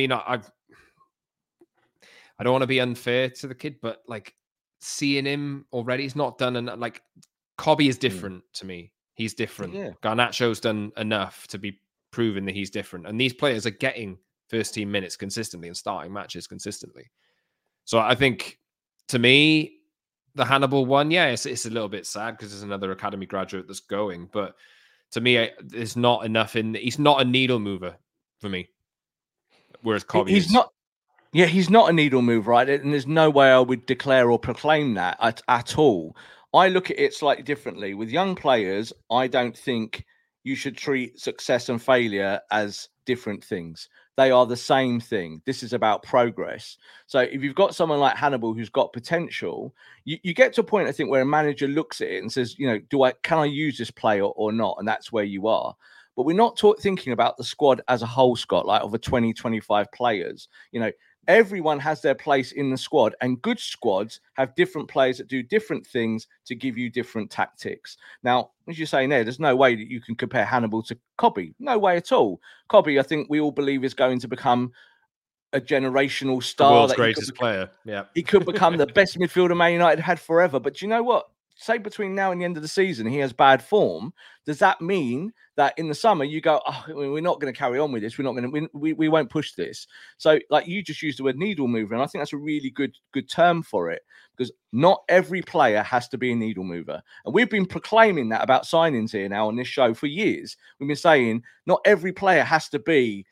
don't want to be unfair to the kid, but like seeing him already, he's not done. And like Kobbie is different to me. He's different. Yeah. Garnacho's done enough to be proven that he's different, and these players are getting first team minutes consistently and starting matches consistently. So I think, to me, the Hannibal one, it's a little bit sad because there's another academy graduate that's going, but to me, there's not enough he's not a needle mover for me. Whereas Kobbie is not. Yeah, he's not a needle mover, right? And there's no way I would declare or proclaim that at all. I look at it slightly differently. With young players, I don't think you should treat success and failure as different things. They are the same thing. This is about progress. So if you've got someone like Hannibal who's got potential, you get to a point, I think, where a manager looks at it and says, can I use this player or not? And that's where you are. But we're not thinking about the squad as a whole, Scott, like over 20, 25 players. Everyone has their place in the squad, and good squads have different players that do different things to give you different tactics. Now, as you're saying there's no way that you can compare Hannibal to Kobbie. No way at all. Kobbie, I think we all believe, is going to become a generational star. The world's greatest player. Yeah. He could become the best midfielder Man United had forever. But do you know what? say between now and the end of the season he has bad form, does that mean that in the summer you go, oh, we're not going to carry on with this, we're not going to we won't push this? So like you just used the word needle mover, and I think that's a really good term for it, because not every player has to be a needle mover. And we've been proclaiming that about signings here now on this show for years. We've been saying not every player has to be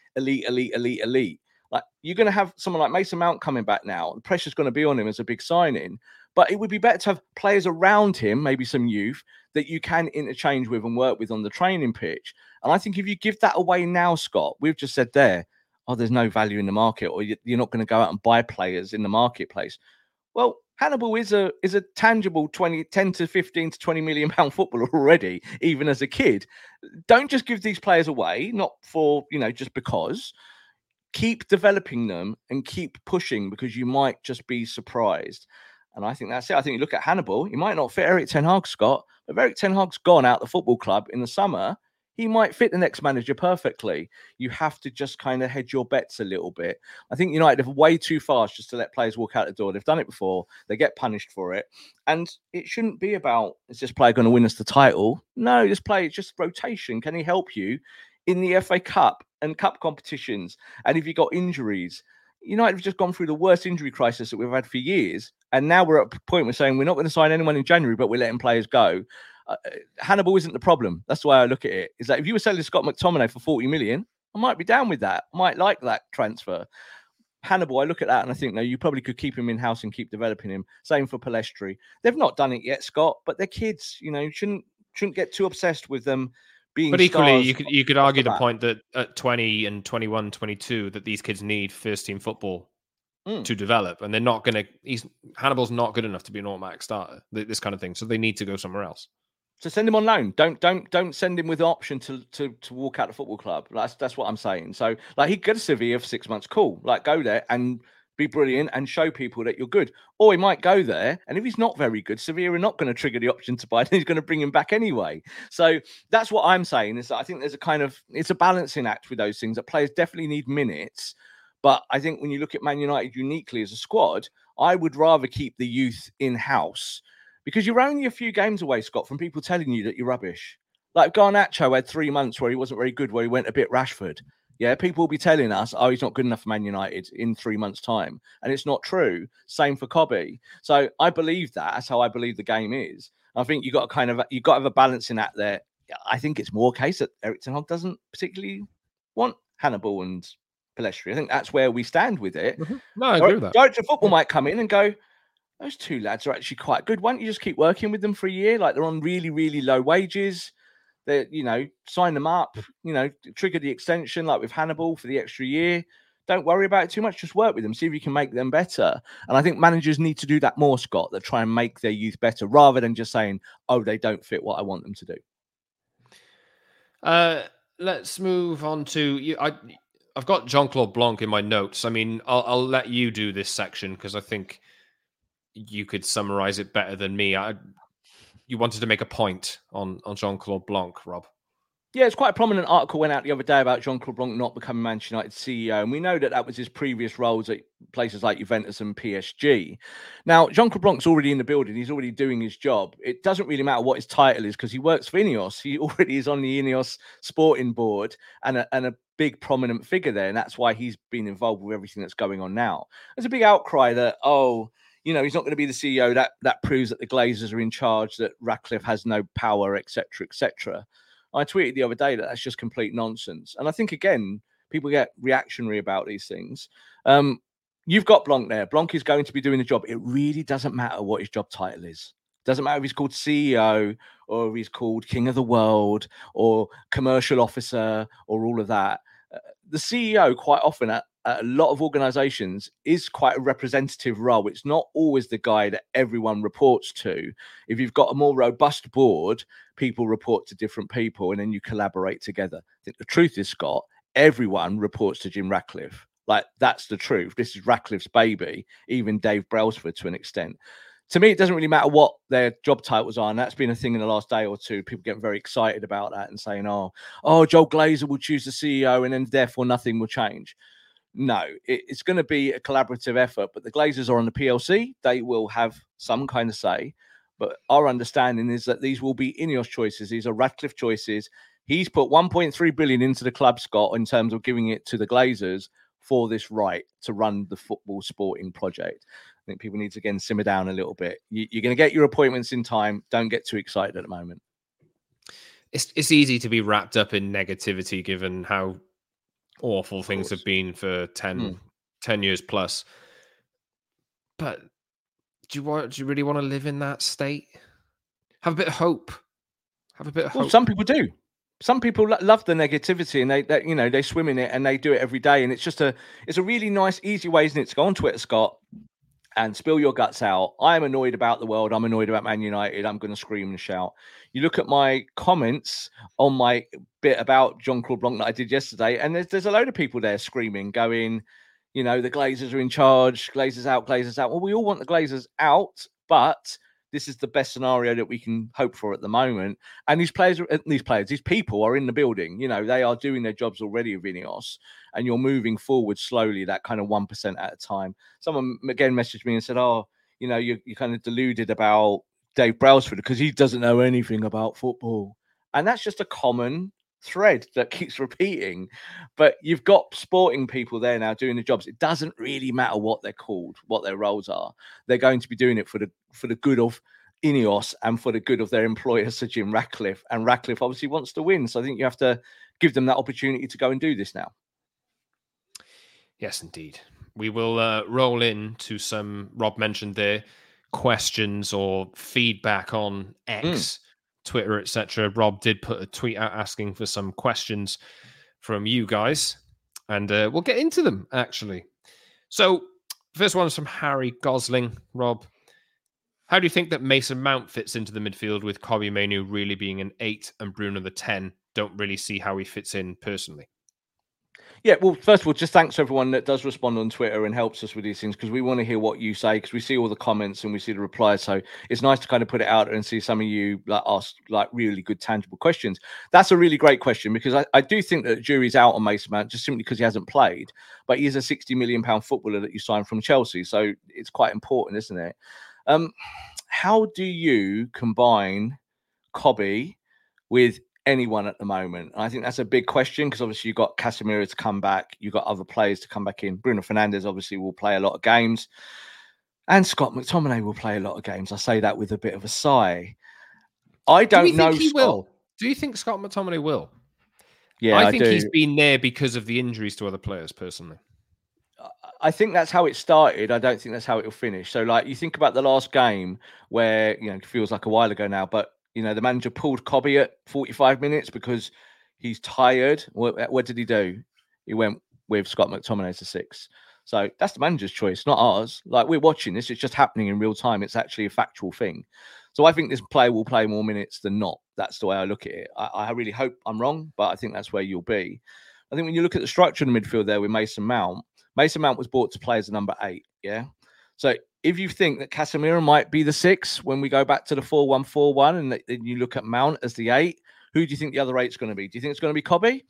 elite. Like, you're going to have someone like Mason Mount coming back now. The pressure's going to be on him as a big signing. But it would be better to have players around him, maybe some youth, that you can interchange with and work with on the training pitch. And I think if you give that away now, Scott, we've just said there, oh, there's no value in the market, or you're not going to go out and buy players in the marketplace. Well, Hannibal is a tangible 10 to 15 to 20 million pound footballer already, even as a kid. Don't just give these players away, not for, just because. Keep developing them and keep pushing, because you might just be surprised. And I think that's it. I think you look at Hannibal, he might not fit Erik ten Hag, Scott, but if Erik ten Hag's gone out the football club in the summer, he might fit the next manager perfectly. You have to just kind of hedge your bets a little bit. I think United are way too fast just to let players walk out the door. They've done it before. They get punished for it. And it shouldn't be about, is this player going to win us the title? No, this player is just rotation. Can he help you in the FA Cup and cup competitions? And if you've got injuries, United have just gone through the worst injury crisis that we've had for years. And now we're at a point we're saying we're not going to sign anyone in January, but we're letting players go. Hannibal isn't the problem. That's the way I look at it. Is that if you were selling Scott McTominay for 40 million, I might be down with that. I might like that transfer. Hannibal, I look at that and I think, no, you probably could keep him in-house and keep developing him. Same for Pellistri. They've not done it yet, Scott, but they're kids. Shouldn't get too obsessed with them being. But equally, you could argue the point that at 20 and 21, 22, that these kids need first-team football to develop, and they're not going to. Hannibal's not good enough to be an automatic starter. This kind of thing, so they need to go somewhere else. So send him on loan. Don't send him with the option to walk out the football club. That's what I'm saying. So like, he'd go to Sevilla for 6 months. Cool. Like, go there and be brilliant and show people that you're good. Or he might go there, and if he's not very good, Sevilla are not going to trigger the option to buy. He's going to bring him back anyway. So that's what I'm saying, is that I think there's it's a balancing act with those things, that players definitely need minutes. But I think when you look at Man United uniquely as a squad, I would rather keep the youth in-house, because you're only a few games away, Scott, from people telling you that you're rubbish. Like Garnacho had 3 months where he wasn't very good, where he went a bit Rashford. Yeah, people will be telling us, oh, he's not good enough for Man United in 3 months' time. And it's not true. Same for Kobe. So I believe that. That's how I believe the game is. I think you've got to have a balancing act there. I think it's more a case that Erik ten Hag doesn't particularly want Hannibal and Pellistri. I think that's where we stand with it. Mm-hmm. No, I agree with that. Director of football might come in and go, those two lads are actually quite good. Why don't you just keep working with them for a year? Like, they're on really, really low wages. They, sign them up, trigger the extension like with Hannibal for the extra year. Don't worry about it too much. Just work with them. See if you can make them better. And I think managers need to do that more, Scott, that try and make their youth better, rather than just saying, oh, they don't fit what I want them to do. Let's move on to you. I've got Jean-Claude Blanc in my notes. I mean, I'll let you do this section, because I think you could summarize it better than me. You wanted to make a point on Jean-Claude Blanc, Rob. Yeah, it's quite a prominent article went out the other day about Jean-Claude Blanc not becoming Manchester United CEO. And we know that was his previous roles at places like Juventus and PSG. Now, Jean-Claude Blanc's already in the building. He's already doing his job. It doesn't really matter what his title is, because he works for Ineos. He already is on the Ineos sporting board and a big prominent figure there. And that's why he's been involved with everything that's going on now. There's a big outcry that, he's not going to be the CEO. That proves that the Glazers are in charge, that Ratcliffe has no power, etc., etc. I tweeted the other day that that's just complete nonsense. And I think, again, people get reactionary about these things. You've got Blanc there. Blanc is going to be doing the job. It really doesn't matter what his job title is. It doesn't matter if he's called CEO or if he's called King of the World or Commercial Officer or all of that. The CEO, quite often at a lot of organizations, is quite a representative role. It's not always the guy that everyone reports to. If you've got a more robust board, people report to different people and then you collaborate together. I think the truth is, Scott, everyone reports to Jim Ratcliffe. Like, that's the truth. This is Ratcliffe's baby, even Dave Brailsford to an extent. To me, it doesn't really matter what their job titles are. And that's been a thing in the last day or two. People getting very excited about that and saying, oh, Joel Glazer will choose the CEO and then therefore nothing will change. No, it's going to be a collaborative effort, but the Glazers are on the PLC. They will have some kind of say. But our understanding is that these will be Ineos choices. These are Radcliffe choices. He's put 1.3 billion into the club, Scott, in terms of giving it to the Glazers for this right to run the football sporting project. I think people need to, again, simmer down a little bit. You're going to get your appointments in time. Don't get too excited at the moment. It's easy to be wrapped up in negativity given how awful things have been for 10 years plus. But do you really want to live in that state? Have a bit of hope. Hope. Some people do. Some people love the negativity, and they swim in it and they do it every day. And it's a really nice, easy way, isn't it, to go on Twitter, Scott, and spill your guts out. I'm annoyed about the world. I'm annoyed about Man United. I'm going to scream and shout. You look at my comments on my bit about Jean-Claude Blanc that I did yesterday, and there's a load of people there screaming, going, the Glazers are in charge, Glazers out, Glazers out. Well, we all want the Glazers out, but this is the best scenario that we can hope for at the moment. And these people are in the building. They are doing their jobs already of Ineos, and you're moving forward slowly, that kind of 1% at a time. Someone again messaged me and said, you're kind of deluded about Dave Brailsford because he doesn't know anything about football. And that's just a common thread that keeps repeating. But you've got sporting people there now doing the jobs. It doesn't really matter what they're called, what their roles are. They're going to be doing it for the good of Ineos and for the good of their employer, Sir Jim Ratcliffe. And Ratcliffe obviously wants to win. So I think you have to give them that opportunity to go and do this now. Yes, indeed. We will roll into some, Rob mentioned there, questions or feedback on X, Twitter, etc. Rob did put a tweet out asking for some questions from you guys, and we'll get into them, actually. So, first one is from Harry Gosling. Rob, how do you think that Mason Mount fits into the midfield with Kobbie Mainoo really being an 8 and Bruno the 10? Don't really see how he fits in personally. Yeah, well, first of all, just thanks to everyone that does respond on Twitter and helps us with these things, because we want to hear what you say, because we see all the comments and we see the replies. So it's nice to kind of put it out there and see some of you ask really good, tangible questions. That's a really great question, because I do think that the jury's out on Mason Mount just simply because he hasn't played, but he is a £60 million footballer that you signed from Chelsea. So it's quite important, isn't it? How do you combine Kobbie with anyone at the moment? And I think that's a big question, because obviously you've got Casemiro to come back, you've got other players to come back in. Bruno Fernandes obviously will play a lot of games, and Scott McTominay will play a lot of games. I say that with a bit of a sigh. I don't know. He will. Do you think Scott McTominay will? Yeah, I think he's been there because of the injuries to other players, personally. I think that's how it started. I don't think that's how it'll finish. So, you think about the last game where, it feels like a while ago now, but the manager pulled Kobbie at 45 minutes because he's tired. What did he do? He went with Scott McTominay to 6. So that's the manager's choice, not ours. We're watching this. It's just happening in real time. It's actually a factual thing. So I think this player will play more minutes than not. That's the way I look at it. I really hope I'm wrong, but I think that's where you'll be. I think when you look at the structure in the midfield there with Mason Mount was bought to play as a number 8, yeah? So if you think that Casemiro might be the 6 when we go back to the 4-1-4-1 and then you look at Mount as the 8, who do you think the other 8's going to be? Do you think it's going to be Kobbie?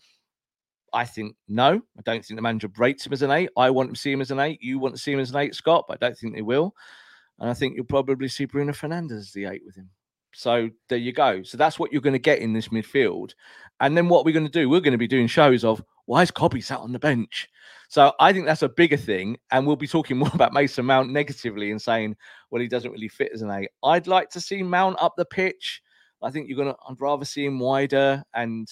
I think no. I don't think the manager rates him as an 8. I want to see him as an 8. You want to see him as an 8, Scott, but I don't think they will. And I think you'll probably see Bruno Fernandes as the 8 with him. So there you go. So that's what you're going to get in this midfield. And then what we're going to do, we're going to be doing shows of, why is Kobbie sat on the bench? So I think that's a bigger thing. And we'll be talking more about Mason Mount negatively and saying, well, he doesn't really fit as an 8. I'd like to see Mount up the pitch. I think I'd rather see him wider. And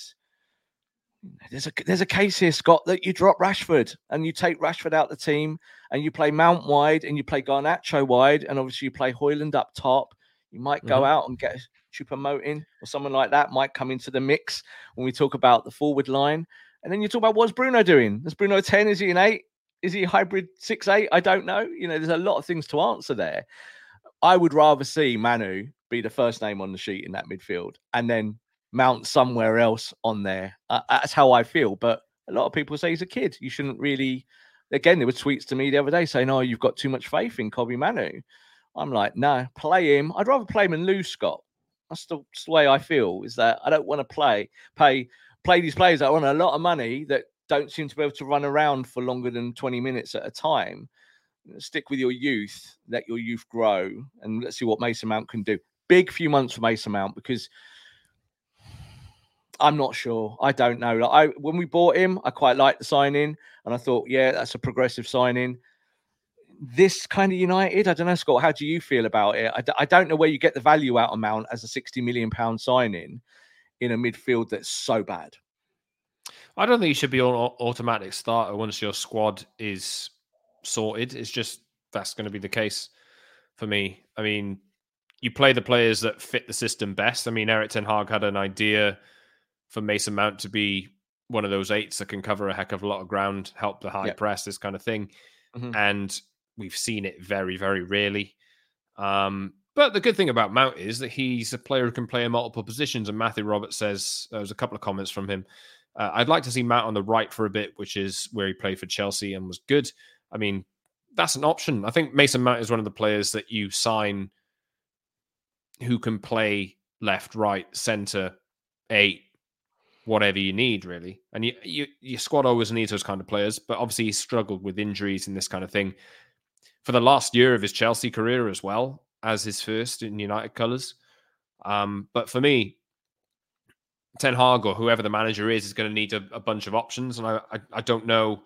there's a case here, Scott, that you drop Rashford and you take Rashford out the team and you play Mount wide and you play Garnacho wide. And obviously you play Højlund up top. You might go out and get Choupo-Moting or someone like that might come into the mix when we talk about the forward line. And then you talk about, what's Bruno doing? Is Bruno 10? Is he an 8? Is he a hybrid 6-8? I don't know. There's a lot of things to answer there. I would rather see Manu be the first name on the sheet in that midfield and then Mount somewhere else on there. That's how I feel. But a lot of people say he's a kid. You shouldn't really... Again, there were tweets to me the other day saying, oh, you've got too much faith in Kobbie Mainoo. I'm like, no, play him. I'd rather play him and lose, Scott. That's the way I feel, is that I don't want to pay these players that are on a lot of money that don't seem to be able to run around for longer than 20 minutes at a time. Stick with your youth, let your youth grow, and let's see what Mason Mount can do. big few months for Mason Mount because I'm not sure. I don't know. Like when we bought him, I quite liked the signing, and I thought, yeah, that's a progressive signing. This kind of United, I don't know, Scott. How do you feel about it? I don't know where you get the value out of Mount as a £60 million signing in a midfield that's so bad. I don't think you should be an automatic starter once your squad is sorted. It's just that's going to be the case for me. I mean, you play the players that fit the system best. I mean, Erik ten Hag had an idea for Mason Mount to be one of those eights that can cover a heck of a lot of ground, help the high press, this kind of thing. Mm-hmm. And we've seen it very, very rarely. But the good thing about Mount is that he's a player who can play in multiple positions. And Matthew Roberts says, there was a couple of comments from him, I'd like to see Mount on the right for a bit, which is where he played for Chelsea and was good. I mean, that's an option. I think Mason Mount is one of the players that you sign who can play left, right, centre, 8, whatever you need, really. And your squad always needs those kind of players, but obviously he struggled with injuries and this kind of thing for the last year of his Chelsea career as well as his first in United colours. But for me, Ten Hag or whoever the manager is going to need a bunch of options. And I don't know,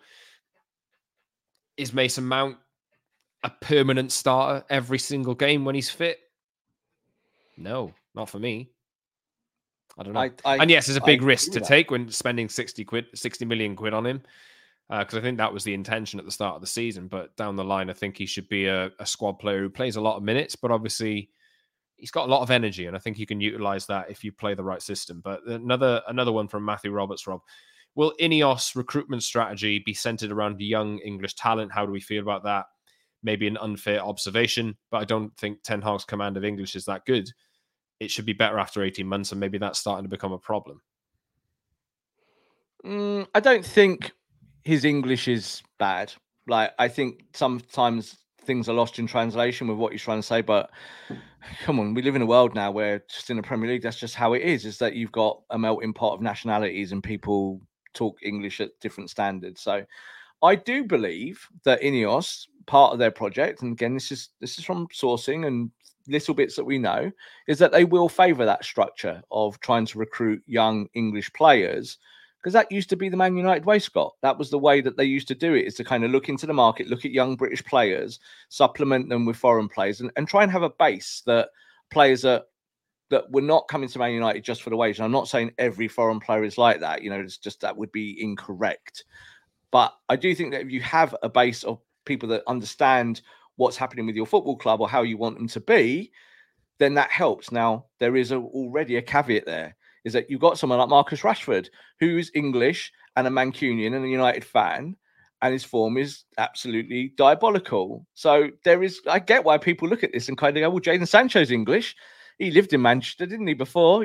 is Mason Mount a permanent starter every single game when he's fit? No, not for me. I don't know. And yes, it's a big risk to take when spending 60 million quid on him. Because I think that was the intention at the start of the season. But down the line, I think he should be a squad player who plays a lot of minutes, but obviously he's got a lot of energy, and I think you can utilize that if you play the right system. But another one from Matthew Roberts, Rob. Will Ineos recruitment strategy be centered around young English talent? How do we feel about that? Maybe an unfair observation, but I don't think Ten Hag's command of English is that good. It should be better after 18 months, and maybe that's starting to become a problem. I don't think his English is bad. Like, I think sometimes things are lost in translation with what he's trying to say, but come on, we live in a world now where just in the Premier League, that's just how it is that you've got a melting pot of nationalities and people talk English at different standards. So I do believe that Ineos, part of their project, and again, this is from sourcing and little bits that we know, is that they will favour that structure of trying to recruit young English players, because that used to be the Man United way, Scott. That was the way that they used to do it, is to kind of look into the market, look at young British players, supplement them with foreign players, and try and have a base that players that were not coming to Man United just for the wage. And I'm not saying every foreign player is like that. You know, it's just that would be incorrect. But I do think that if you have a base of people that understand what's happening with your football club or how you want them to be, then that helps. Now, there is already a caveat there, is that you've got someone like Marcus Rashford, who's English and a Mancunian and a United fan, and his form is absolutely diabolical. So I get why people look at this and kind of go, well, Jadon Sancho's English. He lived in Manchester, didn't he, before?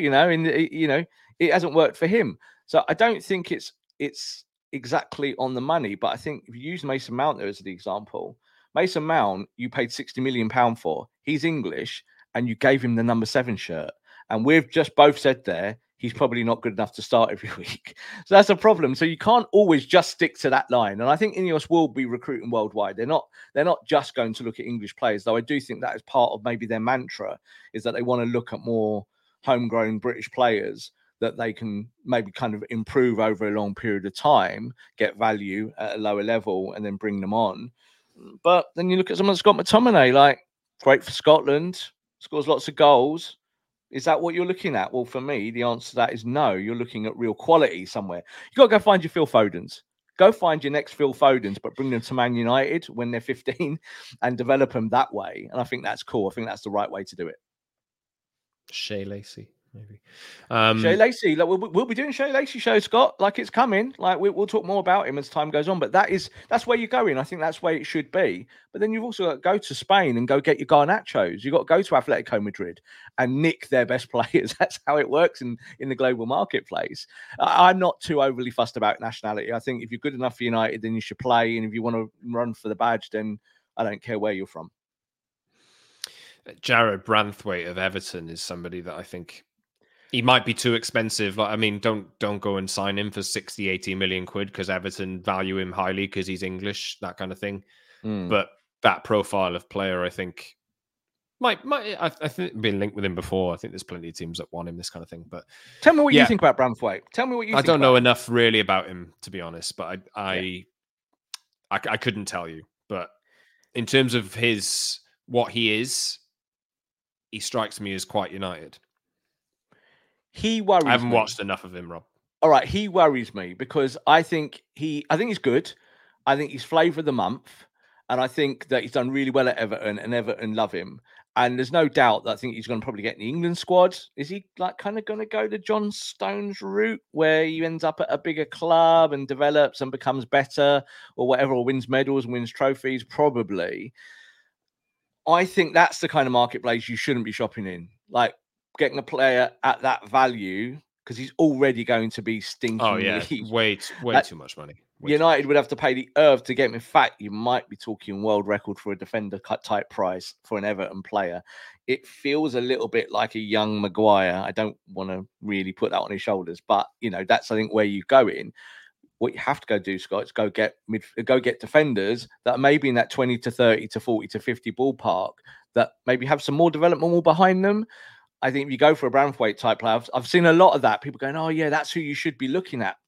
It hasn't worked for him. So I don't think it's exactly on the money, but I think if you use Mason Mount there as an example, Mason Mount, you paid £60 million for. He's English, and you gave him the number 7 shirt. And we've just both said there, he's probably not good enough to start every week. So that's a problem. So you can't always just stick to that line. And I think Ineos will be recruiting worldwide. They're not just going to look at English players, though I do think that is part of maybe their mantra, is that they want to look at more homegrown British players that they can maybe kind of improve over a long period of time, get value at a lower level, and then bring them on. But then you look at someone like Scott McTominay, like, great for Scotland, scores lots of goals. Is that what you're looking at? Well, for me, the answer to that is no. You're looking at real quality somewhere. You've got to go find your Phil Fodens. Go find your next Phil Fodens, but bring them to Man United when they're 15 and develop them that way. And I think that's cool. I think that's the right way to do it. Shea Lacey, maybe. Shea Lacey, like we'll be doing Shea Lacey show, Scott. Like, it's coming. Like, we'll talk more about him as time goes on. But that's where you're going. I think that's where it should be. But then you've also got to go to Spain and go get your Garnachos. You've got to go to Atletico Madrid and nick their best players. That's how it works in the global marketplace. I'm not too overly fussed about nationality. I think if you're good enough for United, then you should play. And if you want to run for the badge, then I don't care where you're from. Jared Branthwaite of Everton is somebody that I think he might be too expensive. Like, I mean, don't go and sign him for 60, 80 million quid because Everton value him highly because he's English, that kind of thing. But that profile of player, I think, I think been linked with him before. I think there's plenty of teams that want him, this kind of thing. But tell me what you think about Branthwaite. Tell me what you think. I don't know enough really about him, to be honest, but I couldn't tell you. But in terms of what he is, he strikes me as quite United. He worries me. I haven't watched enough of him, Rob. All right, he worries me because I think he's good. I think he's flavour of the month. And I think that he's done really well at Everton, and Everton love him. And there's no doubt that I think he's going to probably get in the England squad. Is he kind of going to go the John Stones route where he ends up at a bigger club and develops and becomes better or whatever, or wins medals and wins trophies? Probably. I think that's the kind of marketplace you shouldn't be shopping in. Like getting a player at that value because he's already going to be stinking. Oh, yeah. Way too much money. United would have to pay the earth to get him. In fact, you might be talking world record for a defender type price for an Everton player. It feels a little bit like a young Maguire. I don't want to really put that on his shoulders, but that's I think where you go in. What you have to go do, Scott, is go get defenders that are maybe in that 20 to 30 to 40 to 50 ballpark that maybe have some more development more behind them. I think if you go for a Branthwaite type player, I've seen a lot of that. People going, oh yeah, that's who you should be looking at.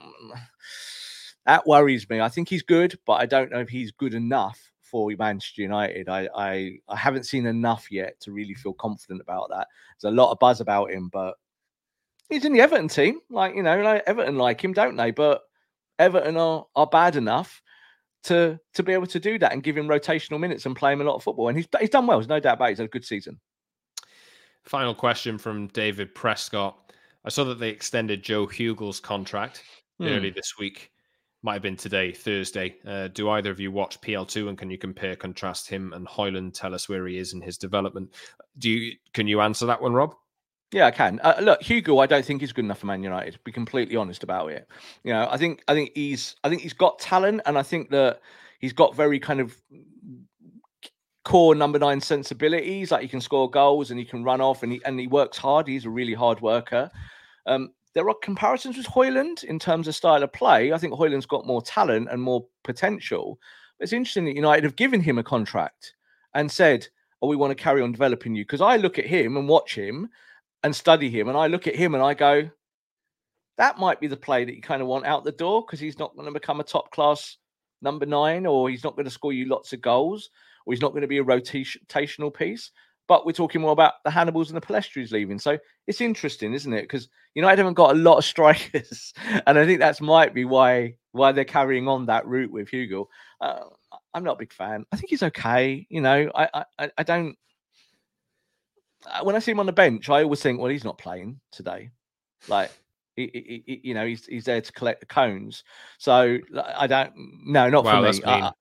That worries me. I think he's good, but I don't know if he's good enough for Manchester United. I haven't seen enough yet to really feel confident about that. There's a lot of buzz about him, but he's in the Everton team. Everton like him, don't they? But Everton are bad enough to be able to do that and give him rotational minutes and play him a lot of football. And he's done well. There's no doubt about it. He's had a good season. Final question from David Prescott. I saw that they extended Joe Hugel's contract early this week. Might have been today, Thursday. Do either of you watch PL2 and can you compare, contrast him and Højlund? Tell us where he is in his development. Can you answer that one, Rob? Yeah, I can. Look, Hugo, I don't think he's good enough for Man United. To be completely honest about it. I think he's got talent, and I think that he's got very kind of core number 9 sensibilities. Like he can score goals and he can run off, and he works hard. He's a really hard worker. There are comparisons with Højlund in terms of style of play. I think Højlund's got more talent and more potential. But it's interesting that United have given him a contract and said, oh, we want to carry on developing you. Because I look at him and watch him and study him, and I look at him and I go, that might be the play that you kind of want out the door, because he's not going to become a top-class number 9, or he's not going to score you lots of goals, or he's not going to be a rotational piece. But we're talking more about the Hannibals and the Palestris leaving. So it's interesting, isn't it? Because United haven't got a lot of strikers. And I think that might be why they're carrying on that route with Hugo. I'm not a big fan. I think he's okay. I don't... When I see him on the bench, I always think, well, he's not playing today. Like, he's there to collect the cones. So I don't... No, not for me.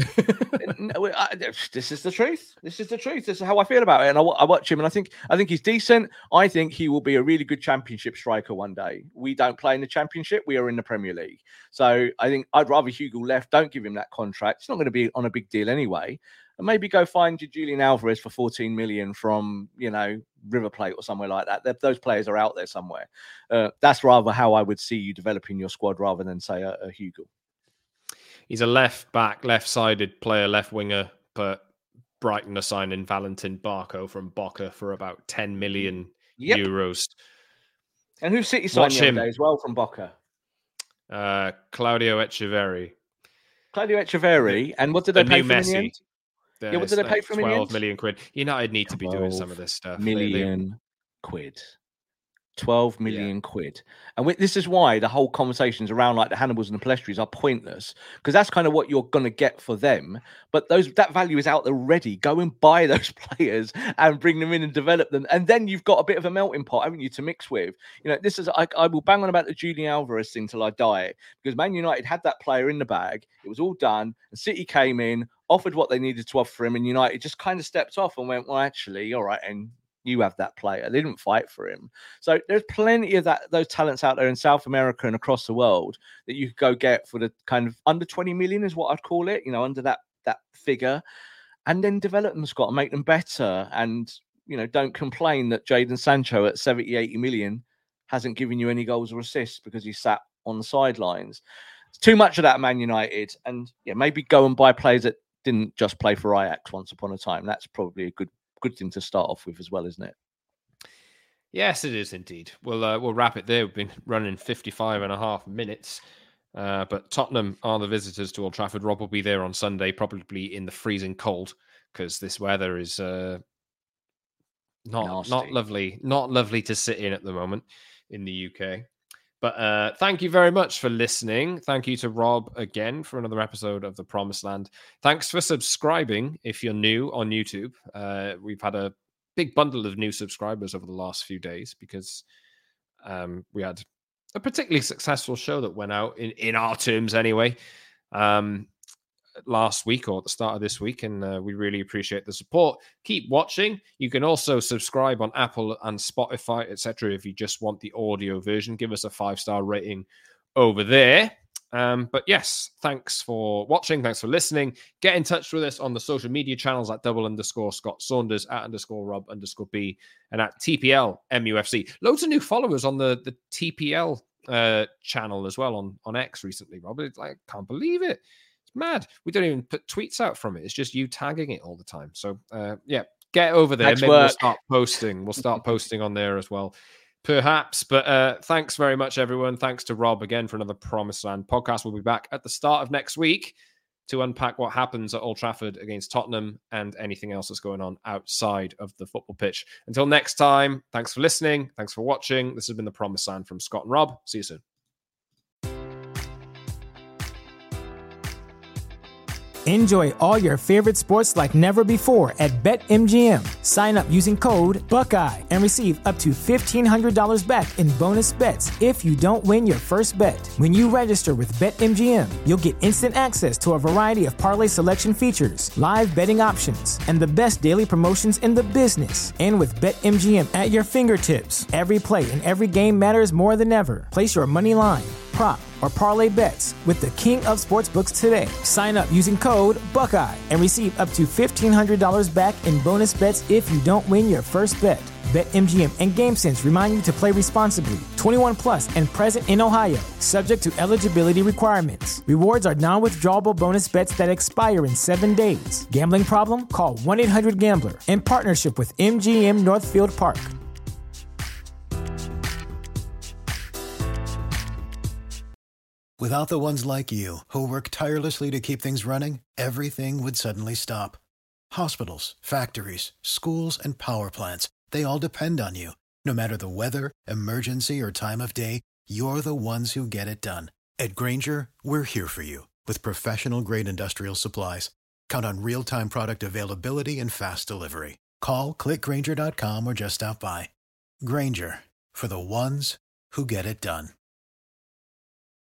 This is the truth. This is how I feel about it. And I watch him, and I think he's decent. I think he will be a really good Championship striker one day. We don't play in the Championship. We are in the Premier League. So I think I'd rather Hugo left. Don't give him that contract. It's not going to be on a big deal anyway. And maybe go find your Julian Alvarez for 14 million from, River Plate or somewhere like that. Those players are out there somewhere. That's rather how I would see you developing your squad rather than, say, a Hugo. He's a left-back, left-sided player, left winger, but Brighton are signing Valentin Barco from Boca for about 10 million euros. And who City signed the other day as well from Boca? Claudio Echeverri. And what did they pay for him in the end? What did they pay for him in the end? 12 million quid. United need to be doing some of this stuff. 12 million quid. 12 million quid. And this is why the whole conversations around like the Hannibals and the Palestris are pointless, because that's kind of what you're going to get for them. But that value is out there already. Go and buy those players and bring them in and develop them. And then you've got a bit of a melting pot, haven't you, to mix with? This is, I will bang on about the Julian Alvarez thing till I die, because Man United had that player in the bag. It was all done. And City came in, offered what they needed to offer him, and United just kind of stepped off and went, well, actually, all right, and you have that player. They didn't fight for him. So there's plenty of those talents out there in South America and across the world that you could go get for the kind of under 20 million is what I'd call it, under that figure, and then develop them, Scott, and make them better. And, don't complain that Jadon Sancho at 70, 80 million hasn't given you any goals or assists because he sat on the sidelines. It's too much of that at Man United. And maybe go and buy players that didn't just play for Ajax once upon a time. That's probably a good good thing to start off with as well, isn't it? Yes, it is indeed. We'll wrap it there. We've been running 55 and a half minutes. But Tottenham are the visitors to Old Trafford. Rob will be there on Sunday, probably in the freezing cold, because this weather is not lovely to sit in at the moment in the UK. But thank you very much for listening. Thank you to Rob again for another episode of The Promised Land. Thanks for subscribing if you're new on YouTube. We've had a big bundle of new subscribers over the last few days because we had a particularly successful show that went out in our terms anyway last week or at the start of this week, and we really appreciate the support. Keep watching. You can also subscribe on Apple and Spotify, etc. if you just want the audio version. Give us a 5-star rating over there. But yes, thanks for watching. Thanks for listening. Get in touch with us on the social media channels at @Scott Saunders, @_Rob_B, and at TPL MUFC. Loads of new followers on the TPL channel as well on X recently, Rob. It's like, I can't believe it. It's mad. We don't even put tweets out from it. It's just you tagging it all the time. So yeah, get over there. Maybe we'll start posting. We'll start posting on there as well. Perhaps, but thanks very much, everyone. Thanks to Rob again for another Promised Land podcast. We'll be back at the start of next week to unpack what happens at Old Trafford against Tottenham and anything else that's going on outside of the football pitch. Until next time, thanks for listening. Thanks for watching. This has been the Promised Land from Scott and Rob. See you soon. Enjoy all your favorite sports like never before at BetMGM. Sign up using code Buckeye and receive up to $1,500 back in bonus bets if you don't win your first bet. When you register with BetMGM, you'll get instant access to a variety of parlay selection features, live betting options, and the best daily promotions in the business. And with BetMGM at your fingertips, every play and every game matters more than ever. Place your money line, prop, or parlay bets with the king of sportsbooks today. Sign up using code Buckeye and receive up to $1,500 back in bonus bets if you don't win your first bet. BetMGM and GameSense remind you to play responsibly. 21 plus and present in Ohio, subject to eligibility requirements. Rewards are non-withdrawable bonus bets that expire in 7 days. Gambling problem? Call 1-800-GAMBLER. In partnership with MGM Northfield Park. Without the ones like you, who work tirelessly to keep things running, everything would suddenly stop. Hospitals, factories, schools, and power plants, they all depend on you. No matter the weather, emergency, or time of day, you're the ones who get it done. At Grainger, we're here for you with professional-grade industrial supplies. Count on real-time product availability and fast delivery. Call, click Grainger.com, or just stop by. Grainger, for the ones who get it done.